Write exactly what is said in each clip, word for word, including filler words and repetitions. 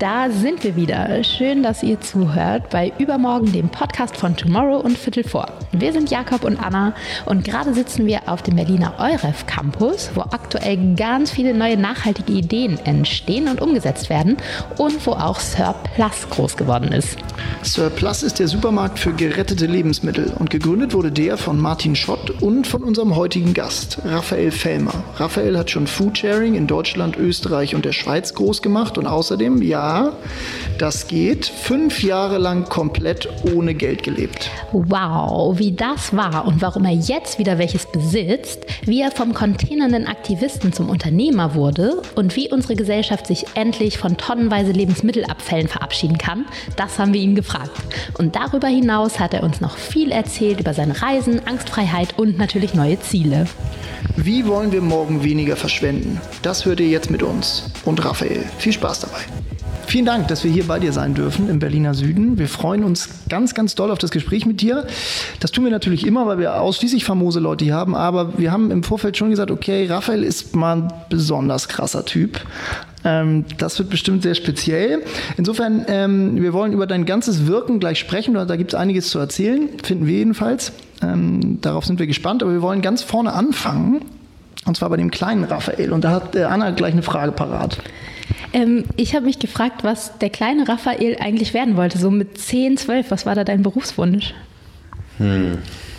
Da sind wir wieder. Schön, dass ihr zuhört bei Übermorgen, dem Podcast von Tomorrow und Viertel vor. Wir sind Jakob und Anna und gerade sitzen wir auf dem Berliner Euref Campus, wo aktuell ganz viele neue nachhaltige Ideen entstehen und umgesetzt werden und wo auch Surplus groß geworden ist. Surplus ist der Supermarkt für gerettete Lebensmittel und gegründet wurde der von Martin Schott und von unserem heutigen Gast, Raphael Fellmer. Raphael hat schon Foodsharing in Deutschland, Österreich und der Schweiz groß gemacht und außerdem, ja, das geht, fünf Jahre lang komplett ohne Geld gelebt. Wow, wie das war und warum er jetzt wieder welches besitzt, wie er vom containernden Aktivisten zum Unternehmer wurde und wie unsere Gesellschaft sich endlich von tonnenweise Lebensmittelabfällen verabschieden kann, das haben wir ihn gefragt. Und darüber hinaus hat er uns noch viel erzählt über seine Reisen, Angstfreiheit und natürlich neue Ziele. Wie wollen wir morgen weniger verschwenden? Das hört ihr jetzt mit uns und Raphael. Viel Spaß dabei. Vielen Dank, dass wir hier bei dir sein dürfen im Berliner Süden. Wir freuen uns ganz, ganz doll auf das Gespräch mit dir. Das tun wir natürlich immer, weil wir ausschließlich famose Leute hier haben. Aber wir haben im Vorfeld schon gesagt, okay, Raphael ist mal ein besonders krasser Typ. Ähm, das wird bestimmt sehr speziell. Insofern, ähm, wir wollen über dein ganzes Wirken gleich sprechen. Da gibt es einiges zu erzählen, finden wir jedenfalls. Ähm, darauf sind wir gespannt. Aber wir wollen ganz vorne anfangen. Und zwar bei dem kleinen Raphael. Und da hat äh, Anna gleich eine Frage parat. Ähm, ich habe mich gefragt, was der kleine Raphael eigentlich werden wollte, so mit zehn, zwölf. Was war da dein Berufswunsch? Hm.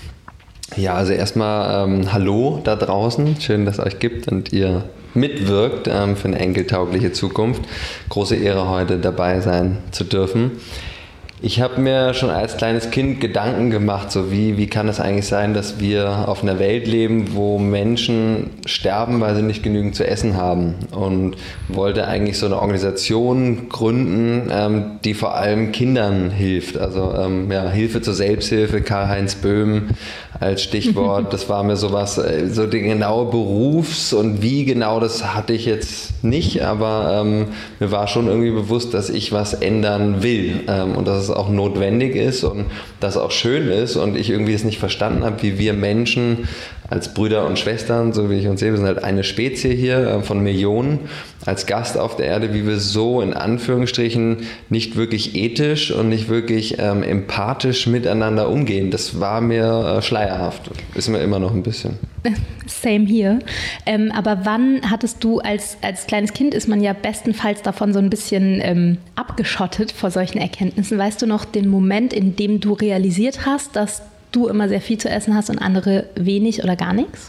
Ja, also erstmal ähm, hallo da draußen. Schön, dass es euch gibt und ihr mitwirkt ähm, für eine enkeltaugliche Zukunft. Große Ehre, heute dabei sein zu dürfen. Ich habe mir schon als kleines Kind Gedanken gemacht, so wie, wie kann es eigentlich sein, dass wir auf einer Welt leben, wo Menschen sterben, weil sie nicht genügend zu essen haben, und wollte eigentlich so eine Organisation gründen, ähm, die vor allem Kindern hilft. Also ähm, ja, Hilfe zur Selbsthilfe, Karl-Heinz Böhm als Stichwort. Das war mir sowas, so die genaue Berufs- und wie genau, das hatte ich jetzt nicht, aber ähm, mir war schon irgendwie bewusst, dass ich was ändern will ähm, und dass es auch notwendig ist und das auch schön ist und ich irgendwie es nicht verstanden habe, wie wir Menschen als Brüder und Schwestern, so wie ich uns sehe, wir sind halt eine Spezie hier äh, von Millionen als Gast auf der Erde, wie wir so in Anführungsstrichen nicht wirklich ethisch und nicht wirklich ähm, empathisch miteinander umgehen. Das war mir äh, schleierhaft, ist mir immer noch ein bisschen. Same hier. Ähm, aber wann hattest du als, als kleines Kind, ist man ja bestenfalls davon so ein bisschen ähm, abgeschottet vor solchen Erkenntnissen. Weißt du noch den Moment, in dem du realisiert hast, dass du immer sehr viel zu essen hast und andere wenig oder gar nichts?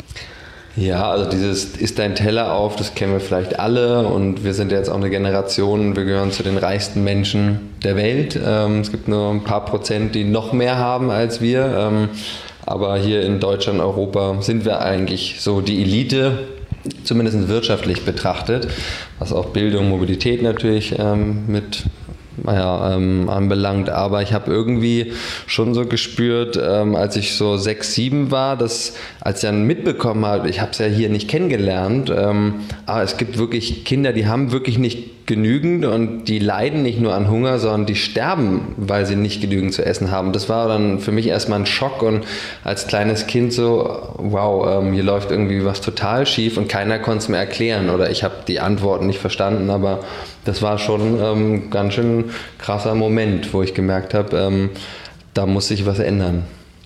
Ja, also dieses ist dein Teller auf, das kennen wir vielleicht alle und wir sind jetzt auch eine Generation, wir gehören zu den reichsten Menschen der Welt. Ähm, es gibt nur ein paar Prozent, die noch mehr haben als wir, ähm, aber hier in Deutschland, Europa sind wir eigentlich so die Elite, zumindest wirtschaftlich betrachtet, was auch Bildung, Mobilität natürlich ähm, mit Naja, ähm, anbelangt, aber ich habe irgendwie schon so gespürt, ähm, als ich so sechs, sieben war, dass als ich dann mitbekommen habe, ich habe es ja hier nicht kennengelernt, ähm, aber es gibt wirklich Kinder, die haben wirklich nicht genügend und die leiden nicht nur an Hunger, sondern die sterben, weil sie nicht genügend zu essen haben. Das war dann für mich erstmal ein Schock und als kleines Kind so, wow, ähm, hier läuft irgendwie was total schief und keiner konnte es mir erklären oder ich habe die Antworten nicht verstanden, aber das war schon ähm, ganz schön krasser Moment, wo ich gemerkt habe, ähm, da muss sich was ändern.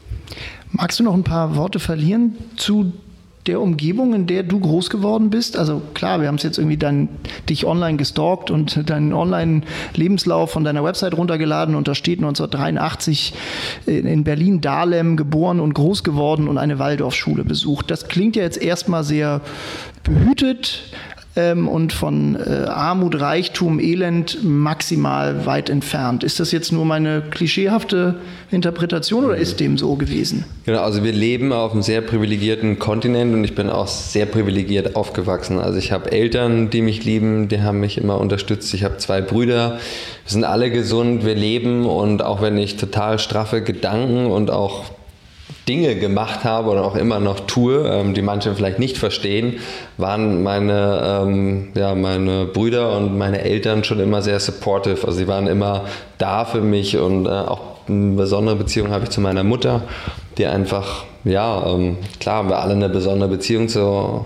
Magst du noch ein paar Worte verlieren zu der Umgebung, in der du groß geworden bist? Also klar, wir haben es jetzt irgendwie dann dich online gestalkt und deinen Online-Lebenslauf von deiner Website runtergeladen und da steht neunzehnhundertdreiundachtzig in Berlin-Dahlem geboren und groß geworden und eine Waldorfschule besucht. Das klingt ja jetzt erstmal sehr behütet ähm, und von äh, Armut, Reichtum, Elend maximal weit entfernt. Ist das jetzt nur meine klischeehafte Interpretation oder ist dem so gewesen? Genau, also wir leben auf einem sehr privilegierten Kontinent und ich bin auch sehr privilegiert aufgewachsen. Also ich habe Eltern, die mich lieben, die haben mich immer unterstützt. Ich habe zwei Brüder, wir sind alle gesund, wir leben und auch wenn ich total straffe Gedanken und auch Dinge gemacht habe oder auch immer noch tue, ähm, die manche vielleicht nicht verstehen, waren meine, ähm, ja, meine Brüder und meine Eltern schon immer sehr supportive. Also sie waren immer da für mich und äh, auch eine besondere Beziehung habe ich zu meiner Mutter, die einfach, ja, ähm, klar haben wir alle eine besondere Beziehung zu,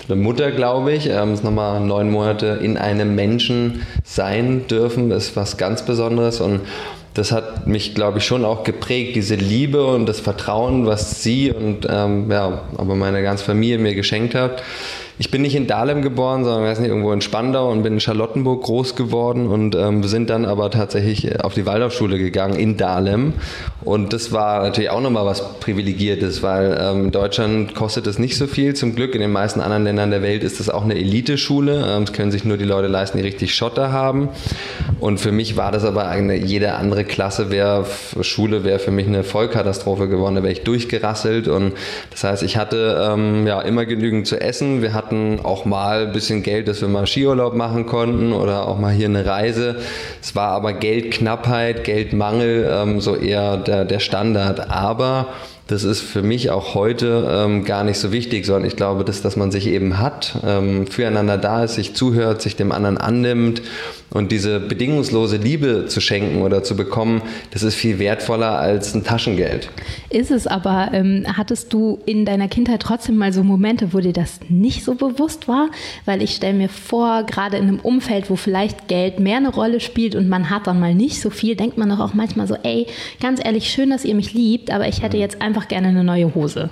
eine Mutter, glaube ich. Ähm, ist nochmal neun Monate in einem Menschen sein dürfen, ist was ganz Besonderes und das hat mich, glaube ich, schon auch geprägt, diese Liebe und das Vertrauen, was sie und ähm, ja, aber meine ganze Familie mir geschenkt hat. Ich bin nicht in Dahlem geboren, sondern weiß nicht, irgendwo in Spandau und bin in Charlottenburg groß geworden und ähm, wir sind dann aber tatsächlich auf die Waldorfschule gegangen in Dahlem und das war natürlich auch nochmal was Privilegiertes, weil ähm, in Deutschland kostet es nicht so viel, zum Glück in den meisten anderen Ländern der Welt ist das auch eine Eliteschule, ähm, das können sich nur die Leute leisten, die richtig Schotter haben und für mich war das aber eine, jede andere Klasse, wär, Schule wäre für mich eine Vollkatastrophe geworden, da wäre ich durchgerasselt und das heißt, ich hatte ähm, ja immer genügend zu essen, wir hatten auch mal ein bisschen Geld, dass wir mal Skiurlaub machen konnten oder auch mal hier eine Reise. Es war aber Geldknappheit, Geldmangel, ähm, so eher der, der Standard. Aber das ist für mich auch heute ähm, gar nicht so wichtig, sondern ich glaube, dass, dass man sich eben hat, ähm, füreinander da ist, sich zuhört, sich dem anderen annimmt und diese bedingungslose Liebe zu schenken oder zu bekommen, das ist viel wertvoller als ein Taschengeld. Ist es aber, ähm, hattest du in deiner Kindheit trotzdem mal so Momente, wo dir das nicht so bewusst war? Weil ich stelle mir vor, gerade in einem Umfeld, wo vielleicht Geld mehr eine Rolle spielt und man hat dann mal nicht so viel, denkt man doch auch manchmal so, ey, ganz ehrlich, schön, dass ihr mich liebt, aber ich hätte jetzt einfach gerne eine neue Hose.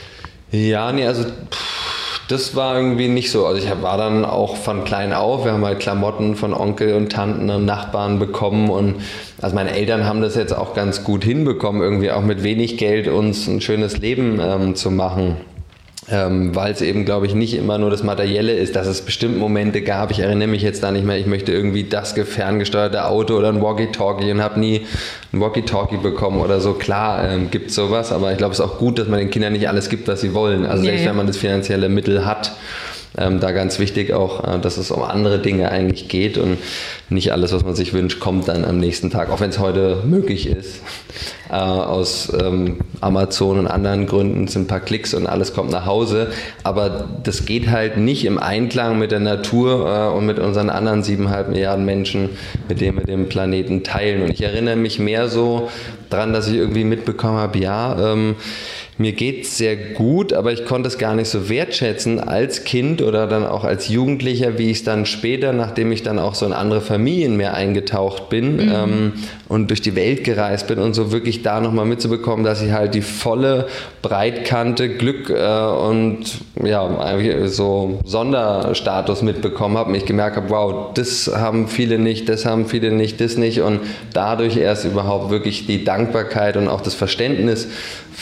Ja, nee, also pff, das war irgendwie nicht so. Also ich war dann auch von klein auf, wir haben halt Klamotten von Onkel und Tanten und Nachbarn bekommen und also meine Eltern haben das jetzt auch ganz gut hinbekommen, irgendwie auch mit wenig Geld uns ein schönes Leben ähm, zu machen. Ähm, weil es eben, glaube ich, nicht immer nur das Materielle ist, dass es bestimmt Momente gab, ich erinnere mich jetzt da nicht mehr, ich möchte irgendwie das ferngesteuerte Auto oder ein Walkie-Talkie und habe nie ein Walkie-Talkie bekommen oder so. Klar ähm, gibt es sowas, aber ich glaube, es ist auch gut, dass man den Kindern nicht alles gibt, was sie wollen. Also selbst nee. wenn man das finanzielle Mittel hat, ähm, da ganz wichtig auch, äh, dass es um andere Dinge eigentlich geht und nicht alles, was man sich wünscht, kommt dann am nächsten Tag, auch wenn es heute möglich ist. Äh, aus ähm, Amazon und anderen Gründen sind ein paar Klicks und alles kommt nach Hause, aber das geht halt nicht im Einklang mit der Natur äh, und mit unseren anderen siebeneinhalb Milliarden Menschen, mit denen wir den Planeten teilen. Und ich erinnere mich mehr so dran, dass ich irgendwie mitbekommen habe, ja, ähm, mir geht's sehr gut, aber ich konnte es gar nicht so wertschätzen als Kind oder dann auch als Jugendlicher, wie ich es dann später, nachdem ich dann auch so in andere Familien mehr eingetaucht bin mhm. ähm, und durch die Welt gereist bin und so wirklich da nochmal mitzubekommen, dass ich halt die volle Breitkante Glück äh, und ja, so Sonderstatus mitbekommen habe und ich gemerkt habe, wow, das haben viele nicht, das haben viele nicht, das nicht und dadurch erst überhaupt wirklich die Dankbarkeit und auch das Verständnis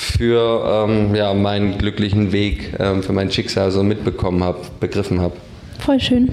für ähm, ja, meinen glücklichen Weg, ähm, für mein Schicksal so mitbekommen habe, begriffen habe. Voll schön.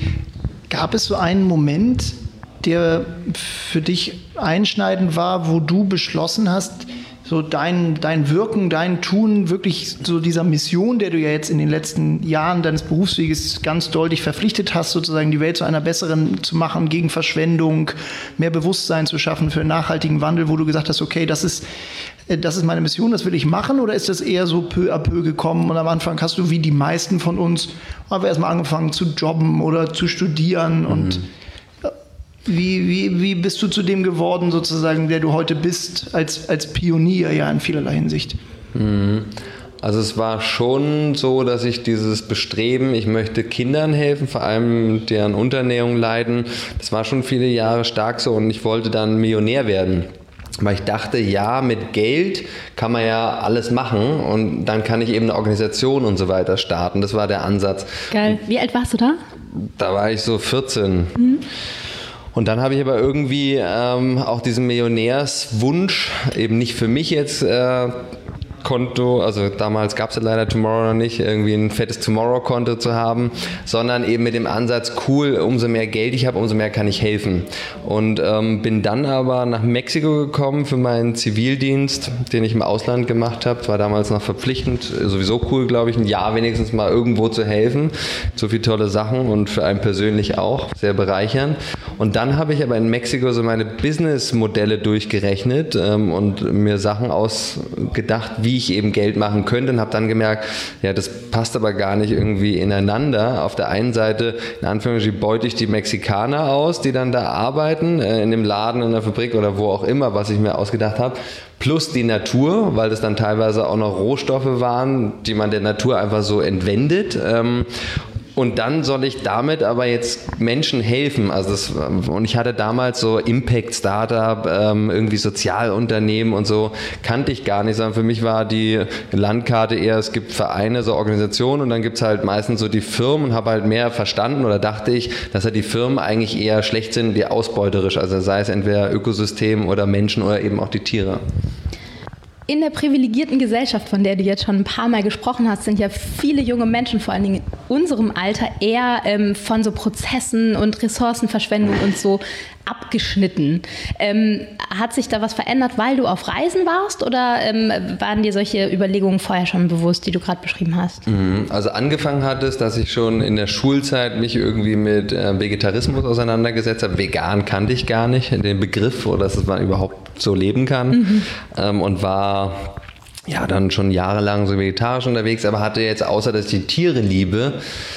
Gab es so einen Moment, der für dich einschneidend war, wo du beschlossen hast, so dein, dein Wirken, dein Tun, wirklich so dieser Mission, der du ja jetzt in den letzten Jahren deines Berufsweges ganz deutlich verpflichtet hast, sozusagen die Welt zu einer besseren zu machen, gegen Verschwendung, mehr Bewusstsein zu schaffen für einen nachhaltigen Wandel, wo du gesagt hast, okay, das ist, das ist meine Mission, das will ich machen, oder ist das eher so peu à peu gekommen und am Anfang hast du wie die meisten von uns einfach erstmal angefangen zu jobben oder zu studieren und mhm. Wie, wie, wie bist du zu dem geworden, sozusagen, der du heute bist, als, als Pionier ja in vielerlei Hinsicht? Also es war schon so, dass ich dieses Bestreben, ich möchte Kindern helfen, vor allem deren Unterernährung leiden, das war schon viele Jahre stark so und ich wollte dann Millionär werden. Weil ich dachte, ja, mit Geld kann man ja alles machen und dann kann ich eben eine Organisation und so weiter starten. Das war der Ansatz. Geil. Wie alt warst du da? Da war ich so vierzehn. Mhm. Und dann habe ich aber irgendwie ähm, auch diesen Millionärswunsch, eben nicht für mich jetzt äh, Konto, also damals gab es ja leider Tomorrow noch nicht, irgendwie ein fettes Tomorrow-Konto zu haben, sondern eben mit dem Ansatz, cool, umso mehr Geld ich habe, umso mehr kann ich helfen. Und ähm, bin dann aber nach Mexiko gekommen für meinen Zivildienst, den ich im Ausland gemacht habe. Es war damals noch verpflichtend, sowieso cool, glaube ich, ein Jahr wenigstens mal irgendwo zu helfen. So viele tolle Sachen und für einen persönlich auch, sehr bereichernd. Und dann habe ich aber in Mexiko so meine Businessmodelle durchgerechnet ähm, und mir Sachen ausgedacht, wie ich eben Geld machen könnte und habe dann gemerkt, ja, das passt aber gar nicht irgendwie ineinander. Auf der einen Seite, in Anführungsstrichen, beute ich die Mexikaner aus, die dann da arbeiten, äh, in dem Laden, in der Fabrik oder wo auch immer, was ich mir ausgedacht habe. Plus die Natur, weil das dann teilweise auch noch Rohstoffe waren, die man der Natur einfach so entwendet. Ähm, Und dann soll ich damit aber jetzt Menschen helfen. Also das, und ich hatte damals so Impact-Startup, ähm, irgendwie Sozialunternehmen und so, kannte ich gar nicht, sondern für mich war die Landkarte eher, es gibt Vereine, so Organisationen und dann gibt es halt meistens so die Firmen und habe halt mehr verstanden oder dachte ich, dass ja die Firmen eigentlich eher schlecht sind wie ausbeuterisch. Also sei es entweder Ökosystem oder Menschen oder eben auch die Tiere. In der privilegierten Gesellschaft, von der du jetzt schon ein paar Mal gesprochen hast, sind ja viele junge Menschen, vor allen Dingen in unserem Alter, eher ähm, von so Prozessen und Ressourcenverschwendung und so abgeschnitten. Ähm, hat sich da was verändert, weil du auf Reisen warst oder ähm, waren dir solche Überlegungen vorher schon bewusst, die du gerade beschrieben hast? Also angefangen hat es, dass ich schon in der Schulzeit mich irgendwie mit äh, Vegetarismus auseinandergesetzt habe. Vegan kannte ich gar nicht, den Begriff oder dass man überhaupt so leben kann mhm. ähm, und war ja dann schon jahrelang so vegetarisch unterwegs, aber hatte jetzt außer, dass ich die Tiere liebe,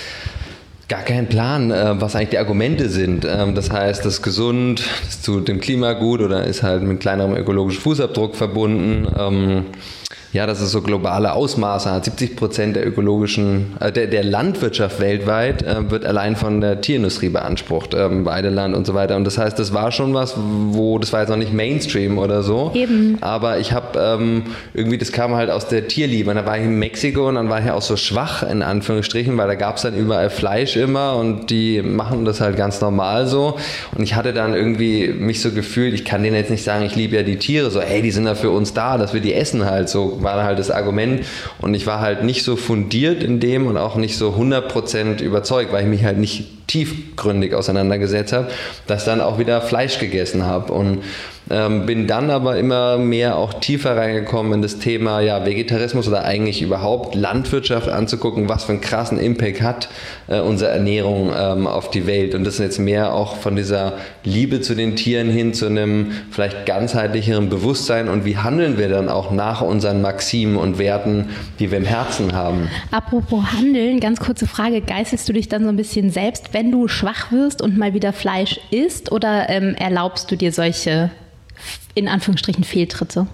gar keinen Plan, was eigentlich die Argumente sind. Das heißt, das ist gesund, das ist zu dem Klima gut oder ist halt mit kleinerem ökologischen Fußabdruck verbunden. Ja, dass es so globale Ausmaße hat. siebzig Prozent der ökologischen, äh, der, der Landwirtschaft weltweit äh, wird allein von der Tierindustrie beansprucht, ähm, Weideland und so weiter. Und das heißt, das war schon was, wo, das war jetzt noch nicht Mainstream oder so. Eben. Aber ich habe ähm, irgendwie, das kam halt aus der Tierliebe. Und da war ich in Mexiko und dann war ich auch so schwach, in Anführungsstrichen, weil da gab es dann überall Fleisch immer und die machen das halt ganz normal so. Und ich hatte dann irgendwie mich so gefühlt, ich kann denen jetzt nicht sagen, ich liebe ja die Tiere, so, hey, die sind ja für uns da, dass wir die essen halt so. War halt das Argument und ich war halt nicht so fundiert in dem und auch nicht so hundert Prozent überzeugt, weil ich mich halt nicht tiefgründig auseinandergesetzt habe, dass ich dann auch wieder Fleisch gegessen habe und ähm, bin dann aber immer mehr auch tiefer reingekommen in das Thema ja, Vegetarismus oder eigentlich überhaupt Landwirtschaft anzugucken, was für einen krassen Impact hat äh, unsere Ernährung ähm, auf die Welt und das ist jetzt mehr auch von dieser Liebe zu den Tieren hin zu einem vielleicht ganzheitlicheren Bewusstsein und wie handeln wir dann auch nach unseren Maximen und Werten, die wir im Herzen haben. Apropos Handeln, ganz kurze Frage, geißelst du dich dann so ein bisschen selbst, wenn du schwach wirst und mal wieder Fleisch isst oder ähm, erlaubst du dir solche in Anführungsstrichen Fehltritte?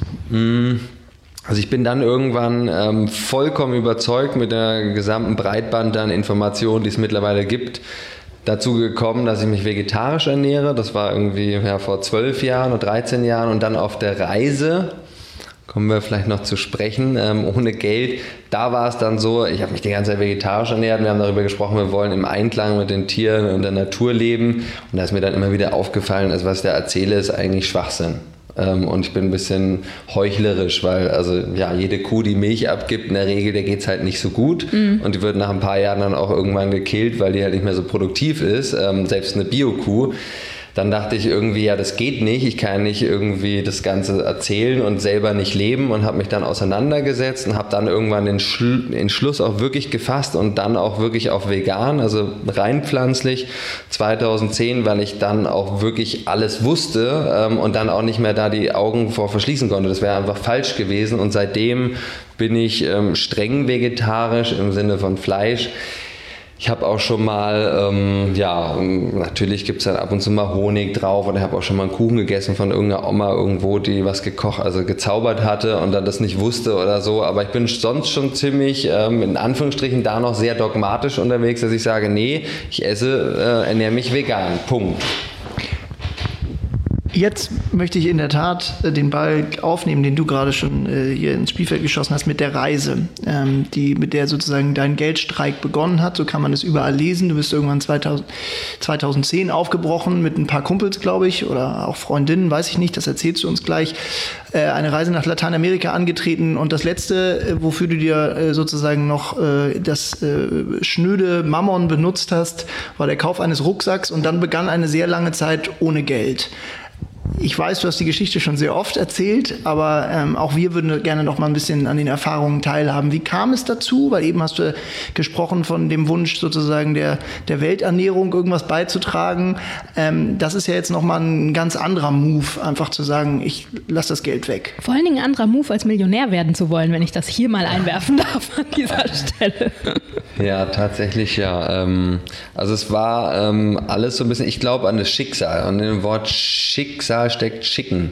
Also ich bin dann irgendwann ähm, vollkommen überzeugt mit der gesamten Breitband an Informationen, die es mittlerweile gibt, dazu gekommen, dass ich mich vegetarisch ernähre. Das war irgendwie ja, vor zwölf Jahren oder dreizehn Jahren und dann auf der Reise, kommen wir vielleicht noch zu sprechen, ähm, ohne Geld. Da war es dann so, ich habe mich die ganze Zeit vegetarisch ernährt. Wir haben darüber gesprochen, wir wollen im Einklang mit den Tieren und der Natur leben. Und da ist mir dann immer wieder aufgefallen, also was ich da erzähle, ist eigentlich Schwachsinn. Ähm, und ich bin ein bisschen heuchlerisch, weil also ja jede Kuh, die Milch abgibt, in der Regel, der geht es halt nicht so gut. Mhm. Und die wird nach ein paar Jahren dann auch irgendwann gekillt, weil die halt nicht mehr so produktiv ist. Ähm, selbst eine Bio-Kuh. Dann dachte ich irgendwie, ja, das geht nicht. Ich kann nicht irgendwie das Ganze erzählen und selber nicht leben und habe mich dann auseinandergesetzt und habe dann irgendwann den Schl- Entschluss auch wirklich gefasst und dann auch wirklich auf vegan, also rein pflanzlich zweitausendzehn, weil ich dann auch wirklich alles wusste ähm, und dann auch nicht mehr da die Augen vor verschließen konnte. Das wäre einfach falsch gewesen und seitdem bin ich ähm, streng vegetarisch im Sinne von Fleisch. Ich habe auch schon mal, ähm, ja, natürlich gibt es dann ab und zu mal Honig drauf oder ich habe auch schon mal einen Kuchen gegessen von irgendeiner Oma irgendwo, die was gekocht, also gezaubert hatte und dann das nicht wusste oder so. Aber ich bin sonst schon ziemlich, ähm, in Anführungsstrichen, da noch sehr dogmatisch unterwegs, dass ich sage, nee, ich esse, äh, ernähre mich vegan, Punkt. Jetzt möchte ich in der Tat den Ball aufnehmen, den du gerade schon äh, hier ins Spielfeld geschossen hast, mit der Reise, ähm, die, mit der sozusagen dein Geldstreik begonnen hat. So kann man es überall lesen. Du bist irgendwann zweitausend, zweitausendzehn aufgebrochen mit ein paar Kumpels, glaube ich, oder auch Freundinnen, weiß ich nicht, das erzählst du uns gleich. Äh, eine Reise nach Lateinamerika angetreten und das Letzte, äh, wofür du dir äh, sozusagen noch äh, das äh, schnöde Mammon benutzt hast, war der Kauf eines Rucksacks und dann begann eine sehr lange Zeit ohne Geld. ich weiß, du hast die Geschichte schon sehr oft erzählt, aber ähm, auch wir würden gerne noch mal ein bisschen an den Erfahrungen teilhaben. Wie kam es dazu? Weil eben hast du gesprochen von dem Wunsch sozusagen der, der Welternährung irgendwas beizutragen. Ähm, das ist ja jetzt noch mal ein ganz anderer Move, einfach zu sagen, ich lasse das Geld weg. Vor allen Dingen ein anderer Move, als Millionär werden zu wollen, wenn ich das hier mal einwerfen darf an dieser Stelle. Ja, tatsächlich ja. Also es war alles so ein bisschen, ich glaube an das Schicksal. Und in dem Wort Schicksal steckt Schicken.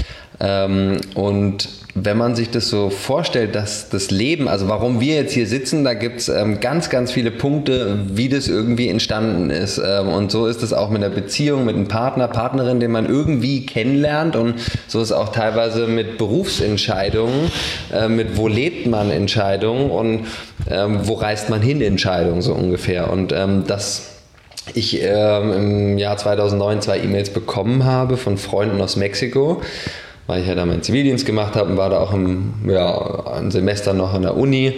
Und wenn man sich das so vorstellt, dass das Leben, also warum wir jetzt hier sitzen, da gibt es ähm, ganz, ganz viele Punkte, wie das irgendwie entstanden ist. Ähm, und so ist es auch mit einer Beziehung, mit einem Partner, Partnerin, den man irgendwie kennenlernt. Und so ist es auch teilweise mit Berufsentscheidungen, äh, mit wo lebt man Entscheidungen und ähm, wo reist man hin Entscheidungen so ungefähr. Und ähm, das ich ähm, im Jahr zweitausendneun zwei E-Mails bekommen habe von Freunden aus Mexiko, weil ich ja da meinen Zivildienst gemacht habe und war da auch im, ja, ein Semester noch an der Uni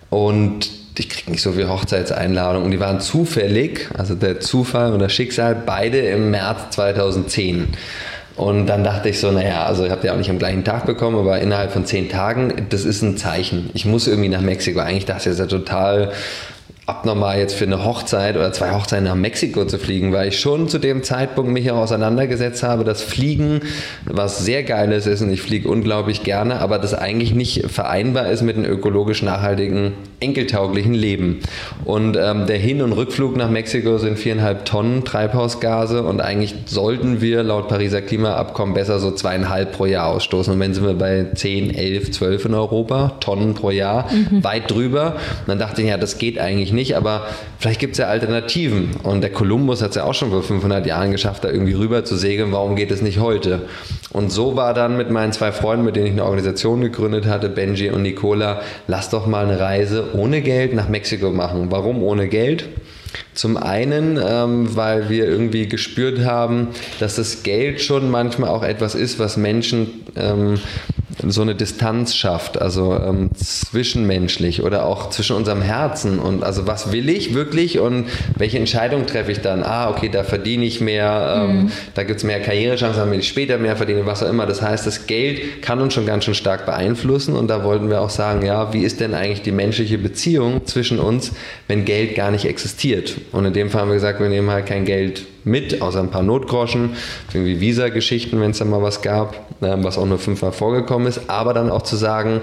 und ich kriege nicht so viele Hochzeitseinladungen und die waren zufällig, also der Zufall und das Schicksal, beide im März zweitausendzehn. Und dann dachte ich so, naja, also ich habe die auch nicht am gleichen Tag bekommen, aber innerhalb von zehn Tagen, das ist ein Zeichen. Ich muss irgendwie nach Mexiko. Eigentlich dachte ich, das ist ja total abnormal jetzt für eine Hochzeit oder zwei Hochzeiten nach Mexiko zu fliegen, weil ich schon zu dem Zeitpunkt mich auch auseinandergesetzt habe, dass Fliegen was sehr Geiles ist und ich fliege unglaublich gerne, aber das eigentlich nicht vereinbar ist mit einem ökologisch nachhaltigen, enkeltauglichen Leben. Und ähm, der Hin- und Rückflug nach Mexiko sind viereinhalb Tonnen Treibhausgase und eigentlich sollten wir laut Pariser Klimaabkommen besser so zweieinhalb pro Jahr ausstoßen. Und wenn sind wir bei zehn, elf, zwölf in Europa, Tonnen pro Jahr, mhm. weit drüber. Und dann dachte ich, ja, das geht eigentlich nicht. Aber vielleicht gibt es ja Alternativen. Und der Kolumbus hat es ja auch schon vor fünfhundert Jahren geschafft, da irgendwie rüber zu segeln. Warum geht es nicht heute? Und so war dann mit meinen zwei Freunden, mit denen ich eine Organisation gegründet hatte, Benji und Nicola, lass doch mal eine Reise ohne Geld nach Mexiko machen. Warum ohne Geld? Zum einen, ähm, weil wir irgendwie gespürt haben, dass das Geld schon manchmal auch etwas ist, was Menschen ähm, so eine Distanz schafft, also ähm, zwischenmenschlich oder auch zwischen unserem Herzen und also was will ich wirklich und welche Entscheidung treffe ich dann? Ah, okay, da verdiene ich mehr, ähm, mhm. da gibt es mehr Karrierechancen, damit ich später mehr verdiene, was auch immer. Das heißt, das Geld kann uns schon ganz schön stark beeinflussen und da wollten wir auch sagen, ja, wie ist denn eigentlich die menschliche Beziehung zwischen uns, wenn Geld gar nicht existiert? Und in dem Fall haben wir gesagt, wir nehmen halt kein Geld mit, außer ein paar Notgroschen, irgendwie Visa-Geschichten, wenn es da mal was gab, was auch nur fünfmal vorgekommen ist, aber dann auch zu sagen,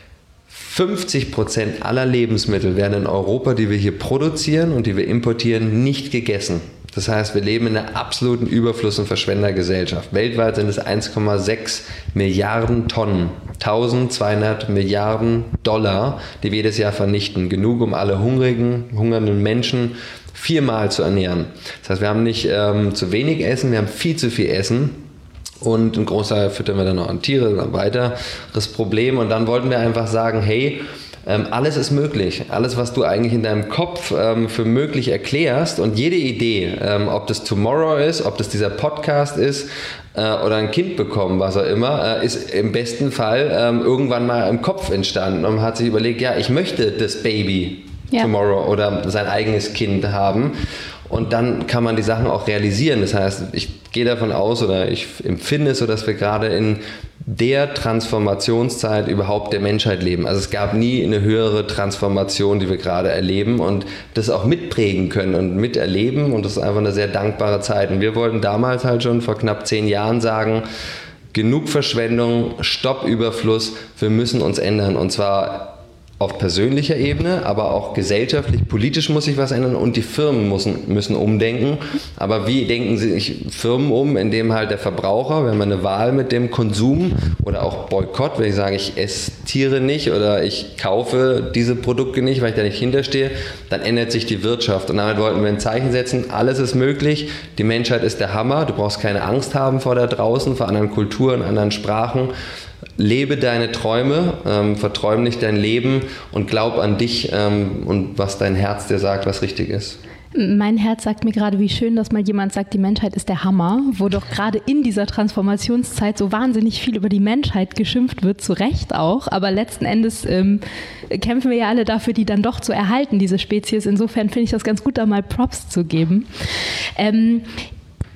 fünfzig Prozent aller Lebensmittel werden in Europa, die wir hier produzieren und die wir importieren, nicht gegessen. Das heißt, wir leben in einer absoluten Überfluss- und Verschwendergesellschaft. Weltweit sind es eins Komma sechs Milliarden Tonnen, eintausendzweihundert Milliarden Dollar, die wir jedes Jahr vernichten. Genug, um alle hungrigen, hungernden Menschen viermal zu ernähren. Das heißt, wir haben nicht ähm, zu wenig Essen, wir haben viel zu viel Essen. Und ein Großteil füttern wir dann noch an Tiere, dann weiteres Problem. Und dann wollten wir einfach sagen, hey, ähm, alles ist möglich. Alles, was du eigentlich in deinem Kopf ähm, für möglich erklärst und jede Idee, ähm, ob das Tomorrow ist, ob das dieser Podcast ist äh, oder ein Kind bekommen, was auch immer, äh, ist im besten Fall ähm, irgendwann mal im Kopf entstanden. Und man hat sich überlegt, ja, ich möchte das Baby ja. Tomorrow oder sein eigenes Kind haben. Und dann kann man die Sachen auch realisieren. Das heißt, ich gehe davon aus oder ich empfinde es so, dass wir gerade in der Transformationszeit überhaupt der Menschheit leben. Also es gab nie eine höhere Transformation, die wir gerade erleben und das auch mitprägen können und miterleben. Und das ist einfach eine sehr dankbare Zeit. Und wir wollten damals halt schon vor knapp zehn Jahren sagen, genug Verschwendung, Stopp Überfluss, wir müssen uns ändern. Und zwar auf persönlicher Ebene, aber auch gesellschaftlich, politisch muss sich was ändern und die Firmen müssen, müssen umdenken. Aber wie denken sich Firmen um, indem halt der Verbraucher, wenn man eine Wahl mit dem Konsum oder auch Boykott, wenn ich sage, ich esse Tiere nicht oder ich kaufe diese Produkte nicht, weil ich da nicht hinterstehe, dann ändert sich die Wirtschaft. Und damit wollten wir ein Zeichen setzen, alles ist möglich, die Menschheit ist der Hammer, du brauchst keine Angst haben vor da draußen, vor anderen Kulturen, anderen Sprachen. Lebe deine Träume, ähm, verträum nicht dein Leben und glaub an dich ähm, und was dein Herz dir sagt, was richtig ist. Mein Herz sagt mir gerade, wie schön, dass mal jemand sagt, die Menschheit ist der Hammer, wo doch gerade in dieser Transformationszeit so wahnsinnig viel über die Menschheit geschimpft wird, zu Recht auch, aber letzten Endes ähm, kämpfen wir ja alle dafür, die dann doch zu erhalten, diese Spezies. Insofern finde ich das ganz gut, da mal Props zu geben. Ähm,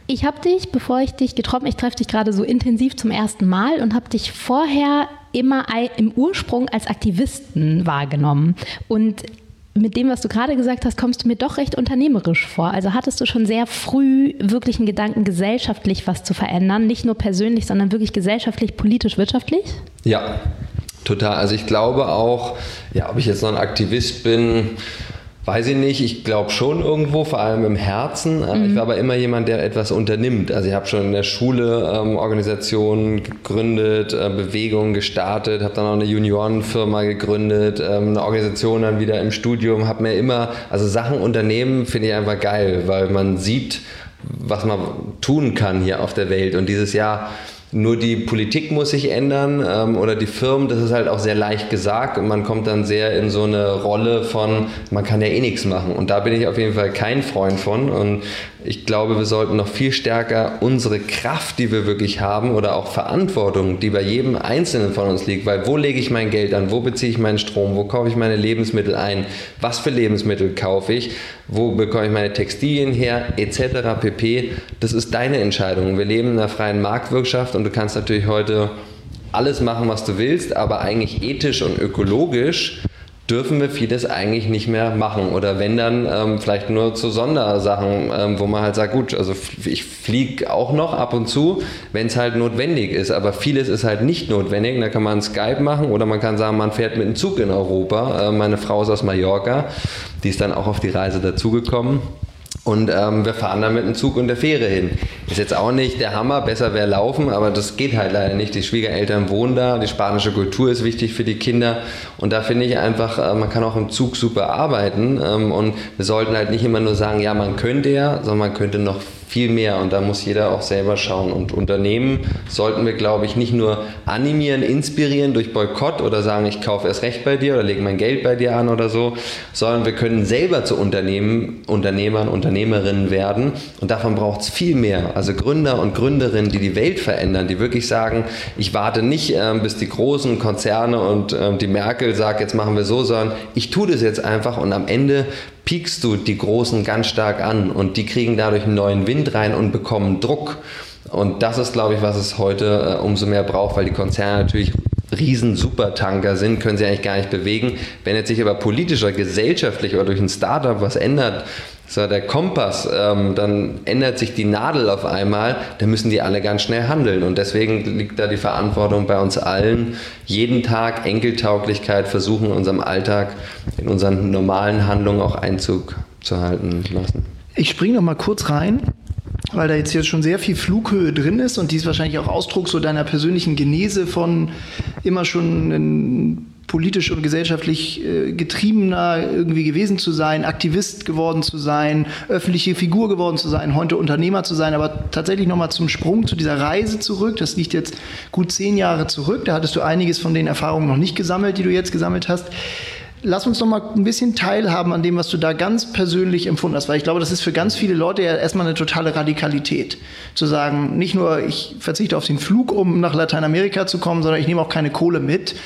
Ich habe dich, bevor ich dich getroffen, ich treffe dich gerade so intensiv zum ersten Mal und habe dich vorher immer im Ursprung als Aktivisten wahrgenommen. Und mit dem, was du gerade gesagt hast, kommst du mir doch recht unternehmerisch vor. Also hattest du schon sehr früh wirklich einen Gedanken, gesellschaftlich was zu verändern, nicht nur persönlich, sondern wirklich gesellschaftlich, politisch, wirtschaftlich? Ja, total. Also ich glaube auch, ja, ob ich jetzt noch ein Aktivist bin, weiß ich nicht, ich glaube schon irgendwo, vor allem im Herzen. Mhm. Ich war aber immer jemand, der etwas unternimmt. Also ich habe schon in der Schule ähm, Organisationen gegründet, äh, Bewegungen gestartet, habe dann auch eine Juniorenfirma gegründet, ähm, eine Organisation dann wieder im Studium, habe mir immer, also Sachen unternehmen finde ich einfach geil, weil man sieht, was man tun kann hier auf der Welt. Und dieses Jahr nur die Politik muss sich ändern ähm, oder die Firmen, das ist halt auch sehr leicht gesagt und man kommt dann sehr in so eine Rolle von, man kann ja eh nichts machen und da bin ich auf jeden Fall kein Freund von und ich glaube, wir sollten noch viel stärker unsere Kraft, die wir wirklich haben oder auch Verantwortung, die bei jedem Einzelnen von uns liegt, weil wo lege ich mein Geld an, wo beziehe ich meinen Strom, wo kaufe ich meine Lebensmittel ein, was für Lebensmittel kaufe ich, wo bekomme ich meine Textilien her, et cetera pp. Das ist deine Entscheidung. Wir leben in einer freien Marktwirtschaft und du kannst natürlich heute alles machen, was du willst, aber eigentlich ethisch und ökologisch dürfen wir vieles eigentlich nicht mehr machen oder wenn dann ähm, vielleicht nur zu Sondersachen, ähm, wo man halt sagt, gut, also ich fliege auch noch ab und zu, wenn es halt notwendig ist, aber vieles ist halt nicht notwendig, da kann man Skype machen oder man kann sagen, man fährt mit dem Zug in Europa, äh, meine Frau ist aus Mallorca, die ist dann auch auf die Reise dazugekommen. Und ähm, wir fahren dann mit dem Zug und der Fähre hin. Ist jetzt auch nicht der Hammer, besser wäre laufen, aber das geht halt leider nicht. Die Schwiegereltern wohnen da, die spanische Kultur ist wichtig für die Kinder und da finde ich einfach, äh, man kann auch im Zug super arbeiten ähm, und wir sollten halt nicht immer nur sagen, ja man könnte ja, sondern man könnte noch viel mehr und da muss jeder auch selber schauen und Unternehmen sollten wir, glaube ich, nicht nur animieren, inspirieren durch Boykott oder sagen, ich kaufe erst recht bei dir oder lege mein Geld bei dir an oder so, sondern wir können selber zu Unternehmen, Unternehmern, Unternehmerinnen werden und davon braucht es viel mehr. Also Gründer und Gründerinnen, die die Welt verändern, die wirklich sagen, ich warte nicht, äh, bis die großen Konzerne und äh, die Merkel sagt, jetzt machen wir so, sondern ich tue das jetzt einfach und am Ende piekst du die Großen ganz stark an und die kriegen dadurch einen neuen Wind rein und bekommen Druck. Und das ist, glaube ich, was es heute äh, umso mehr braucht, weil die Konzerne natürlich riesen Supertanker sind, können sie eigentlich gar nicht bewegen. Wenn jetzt sich aber politisch oder gesellschaftlich oder durch ein Startup was ändert, so der Kompass, ähm, dann ändert sich die Nadel auf einmal, dann müssen die alle ganz schnell handeln. Und deswegen liegt da die Verantwortung bei uns allen, jeden Tag Enkeltauglichkeit versuchen, in unserem Alltag, in unseren normalen Handlungen auch Einzug zu halten lassen. Ich springe noch mal kurz rein, weil da jetzt hier schon sehr viel Flughöhe drin ist und die ist wahrscheinlich auch Ausdruck so deiner persönlichen Genese von immer schon ein politisch und gesellschaftlich äh, getriebener irgendwie gewesen zu sein, Aktivist geworden zu sein, öffentliche Figur geworden zu sein, heute Unternehmer zu sein, aber tatsächlich nochmal zum Sprung zu dieser Reise zurück, das liegt jetzt gut zehn Jahre zurück, da hattest du einiges von den Erfahrungen noch nicht gesammelt, die du jetzt gesammelt hast. Lass uns noch mal ein bisschen teilhaben an dem, was du da ganz persönlich empfunden hast, weil ich glaube, das ist für ganz viele Leute ja erstmal eine totale Radikalität, zu sagen, nicht nur ich verzichte auf den Flug, um nach Lateinamerika zu kommen, sondern ich nehme auch keine Kohle mit.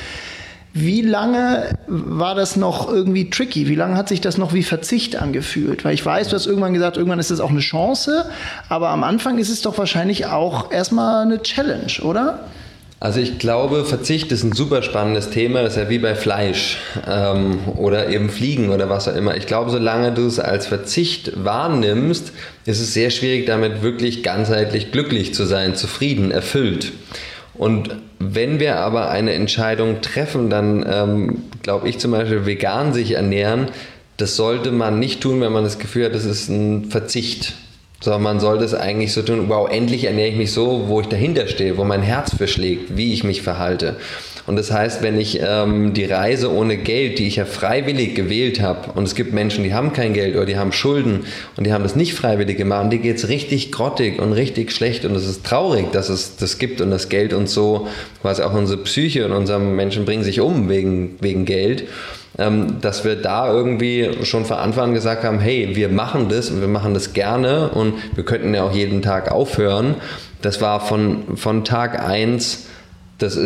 Wie lange war das noch irgendwie tricky? Wie lange hat sich das noch wie Verzicht angefühlt? Weil ich weiß, du hast irgendwann gesagt, irgendwann ist das auch eine Chance, aber am Anfang ist es doch wahrscheinlich auch erstmal eine Challenge, oder? Also ich glaube, Verzicht ist ein super spannendes Thema, das ist ja wie bei Fleisch ähm, oder eben Fliegen oder was auch immer. Ich glaube, solange du es als Verzicht wahrnimmst, ist es sehr schwierig, damit wirklich ganzheitlich glücklich zu sein, zufrieden, erfüllt. Und wenn wir aber eine Entscheidung treffen, dann ähm, glaube ich zum Beispiel vegan sich ernähren, das sollte man nicht tun, wenn man das Gefühl hat, das ist ein Verzicht. Sondern man sollte es eigentlich so tun, wow, endlich ernähre ich mich so, wo ich dahinter stehe, wo mein Herz für schlägt, wie ich mich verhalte. Und das heißt, wenn ich ähm, die Reise ohne Geld, die ich ja freiwillig gewählt habe, und es gibt Menschen, die haben kein Geld oder die haben Schulden und die haben das nicht freiwillig gemacht, und die geht es richtig grottig und richtig schlecht und es ist traurig, dass es das gibt und das Geld uns so, quasi auch unsere Psyche und unsere Menschen bringen sich um wegen, wegen Geld. Dass wir da irgendwie schon von Anfang an gesagt haben, hey, wir machen das und wir machen das gerne und wir könnten ja auch jeden Tag aufhören. Das war von, von Tag eins, das ist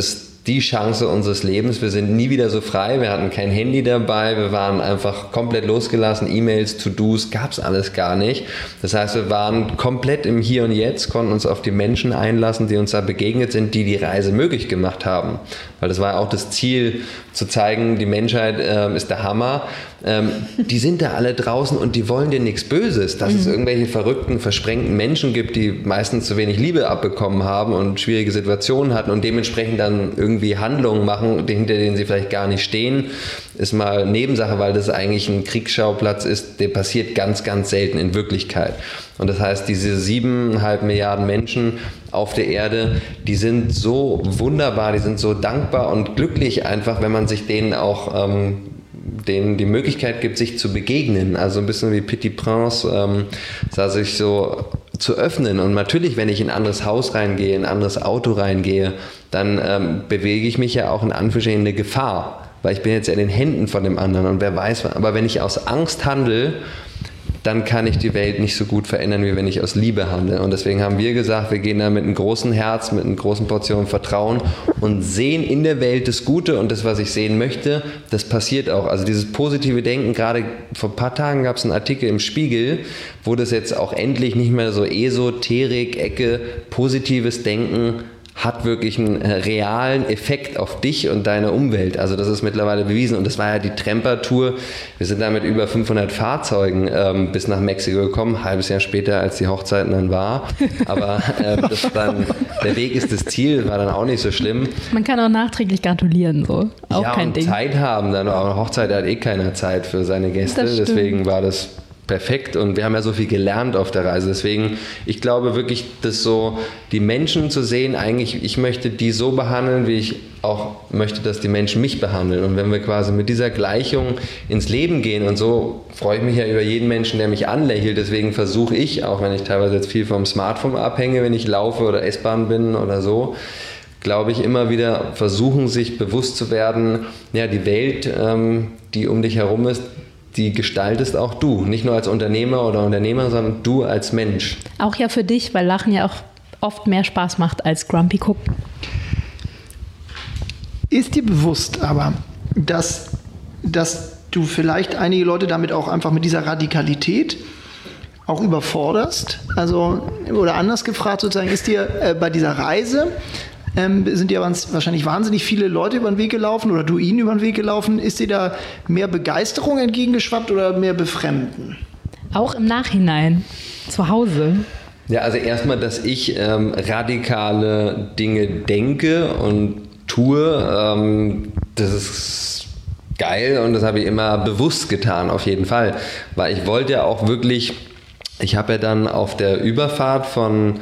die Chance unseres Lebens. Wir sind nie wieder so frei, wir hatten kein Handy dabei, wir waren einfach komplett losgelassen, E-Mails, To-Dos, gab es alles gar nicht. Das heißt, wir waren komplett im Hier und Jetzt, konnten uns auf die Menschen einlassen, die uns da begegnet sind, die die Reise möglich gemacht haben. Weil das war auch das Ziel, zu zeigen, die Menschheit ähm, ist der Hammer. Ähm, die sind da alle draußen und die wollen dir nichts Böses. Dass mhm. es irgendwelche verrückten, versprengten Menschen gibt, die meistens zu wenig Liebe abbekommen haben und schwierige Situationen hatten und dementsprechend dann irgendwie Handlungen machen, hinter denen sie vielleicht gar nicht stehen, ist mal Nebensache, weil das eigentlich ein Kriegsschauplatz ist, der passiert ganz, ganz selten in Wirklichkeit. Und das heißt, diese siebeneinhalb Milliarden Menschen auf der Erde, die sind so wunderbar, die sind so dankbar und glücklich einfach, wenn man sich denen auch ähm, denen die Möglichkeit gibt, sich zu begegnen. Also ein bisschen wie Petit Prince, ähm, da sich so zu öffnen. Und natürlich, wenn ich in ein anderes Haus reingehe, in ein anderes Auto reingehe, dann ähm, bewege ich mich ja auch in Anführungsstrichen eine Gefahr, weil ich bin jetzt ja in den Händen von dem anderen und wer weiß, aber wenn ich aus Angst handle, dann kann ich die Welt nicht so gut verändern, wie wenn ich aus Liebe handle. Und deswegen haben wir gesagt, wir gehen da mit einem großen Herz, mit einer großen Portion Vertrauen und sehen in der Welt das Gute und das, was ich sehen möchte, das passiert auch. Also dieses positive Denken, gerade vor ein paar Tagen gab es einen Artikel im Spiegel, wo das jetzt auch endlich nicht mehr so Esoterik, Ecke, positives Denken hat wirklich einen realen Effekt auf dich und deine Umwelt. Also das ist mittlerweile bewiesen und das war ja die Tremper-Tour. Wir sind da mit über fünfhundert Fahrzeugen ähm, bis nach Mexiko gekommen, ein halbes Jahr später, als die Hochzeit dann war. Aber äh, das dann, der Weg ist das Ziel, war dann auch nicht so schlimm. Man kann auch nachträglich gratulieren, so. Auch ja, kein und Ding. Zeit haben, dann auch eine Hochzeit hat eh keiner Zeit für seine Gäste, deswegen war das perfekt und wir haben ja so viel gelernt auf der Reise, deswegen, ich glaube wirklich, dass so die Menschen zu sehen, eigentlich, ich möchte die so behandeln, wie ich auch möchte, dass die Menschen mich behandeln und wenn wir quasi mit dieser Gleichung ins Leben gehen und so freue ich mich ja über jeden Menschen, der mich anlächelt, deswegen versuche ich, auch wenn ich teilweise jetzt viel vom Smartphone abhänge, wenn ich laufe oder S-Bahn bin oder so, glaube ich, immer wieder versuchen, sich bewusst zu werden, ja, die Welt, ähm, die um dich herum ist, die gestaltest auch du, nicht nur als Unternehmer oder Unternehmer, sondern du als Mensch. Auch ja für dich, weil Lachen ja auch oft mehr Spaß macht als Grumpy gucken. Ist dir bewusst aber, dass, dass du vielleicht einige Leute damit auch einfach mit dieser Radikalität auch überforderst? Also, oder anders gefragt sozusagen, ist dir äh, bei dieser Reise Ähm, sind dir wahrscheinlich wahnsinnig viele Leute über den Weg gelaufen oder du ihnen über den Weg gelaufen. Ist dir da mehr Begeisterung entgegengeschwappt oder mehr Befremden? Auch im Nachhinein, zu Hause. Ja, also erstmal, dass ich ähm, radikale Dinge denke und tue, ähm, das ist geil und das habe ich immer bewusst getan, auf jeden Fall. Weil ich wollte ja auch wirklich, ich habe ja dann auf der Überfahrt von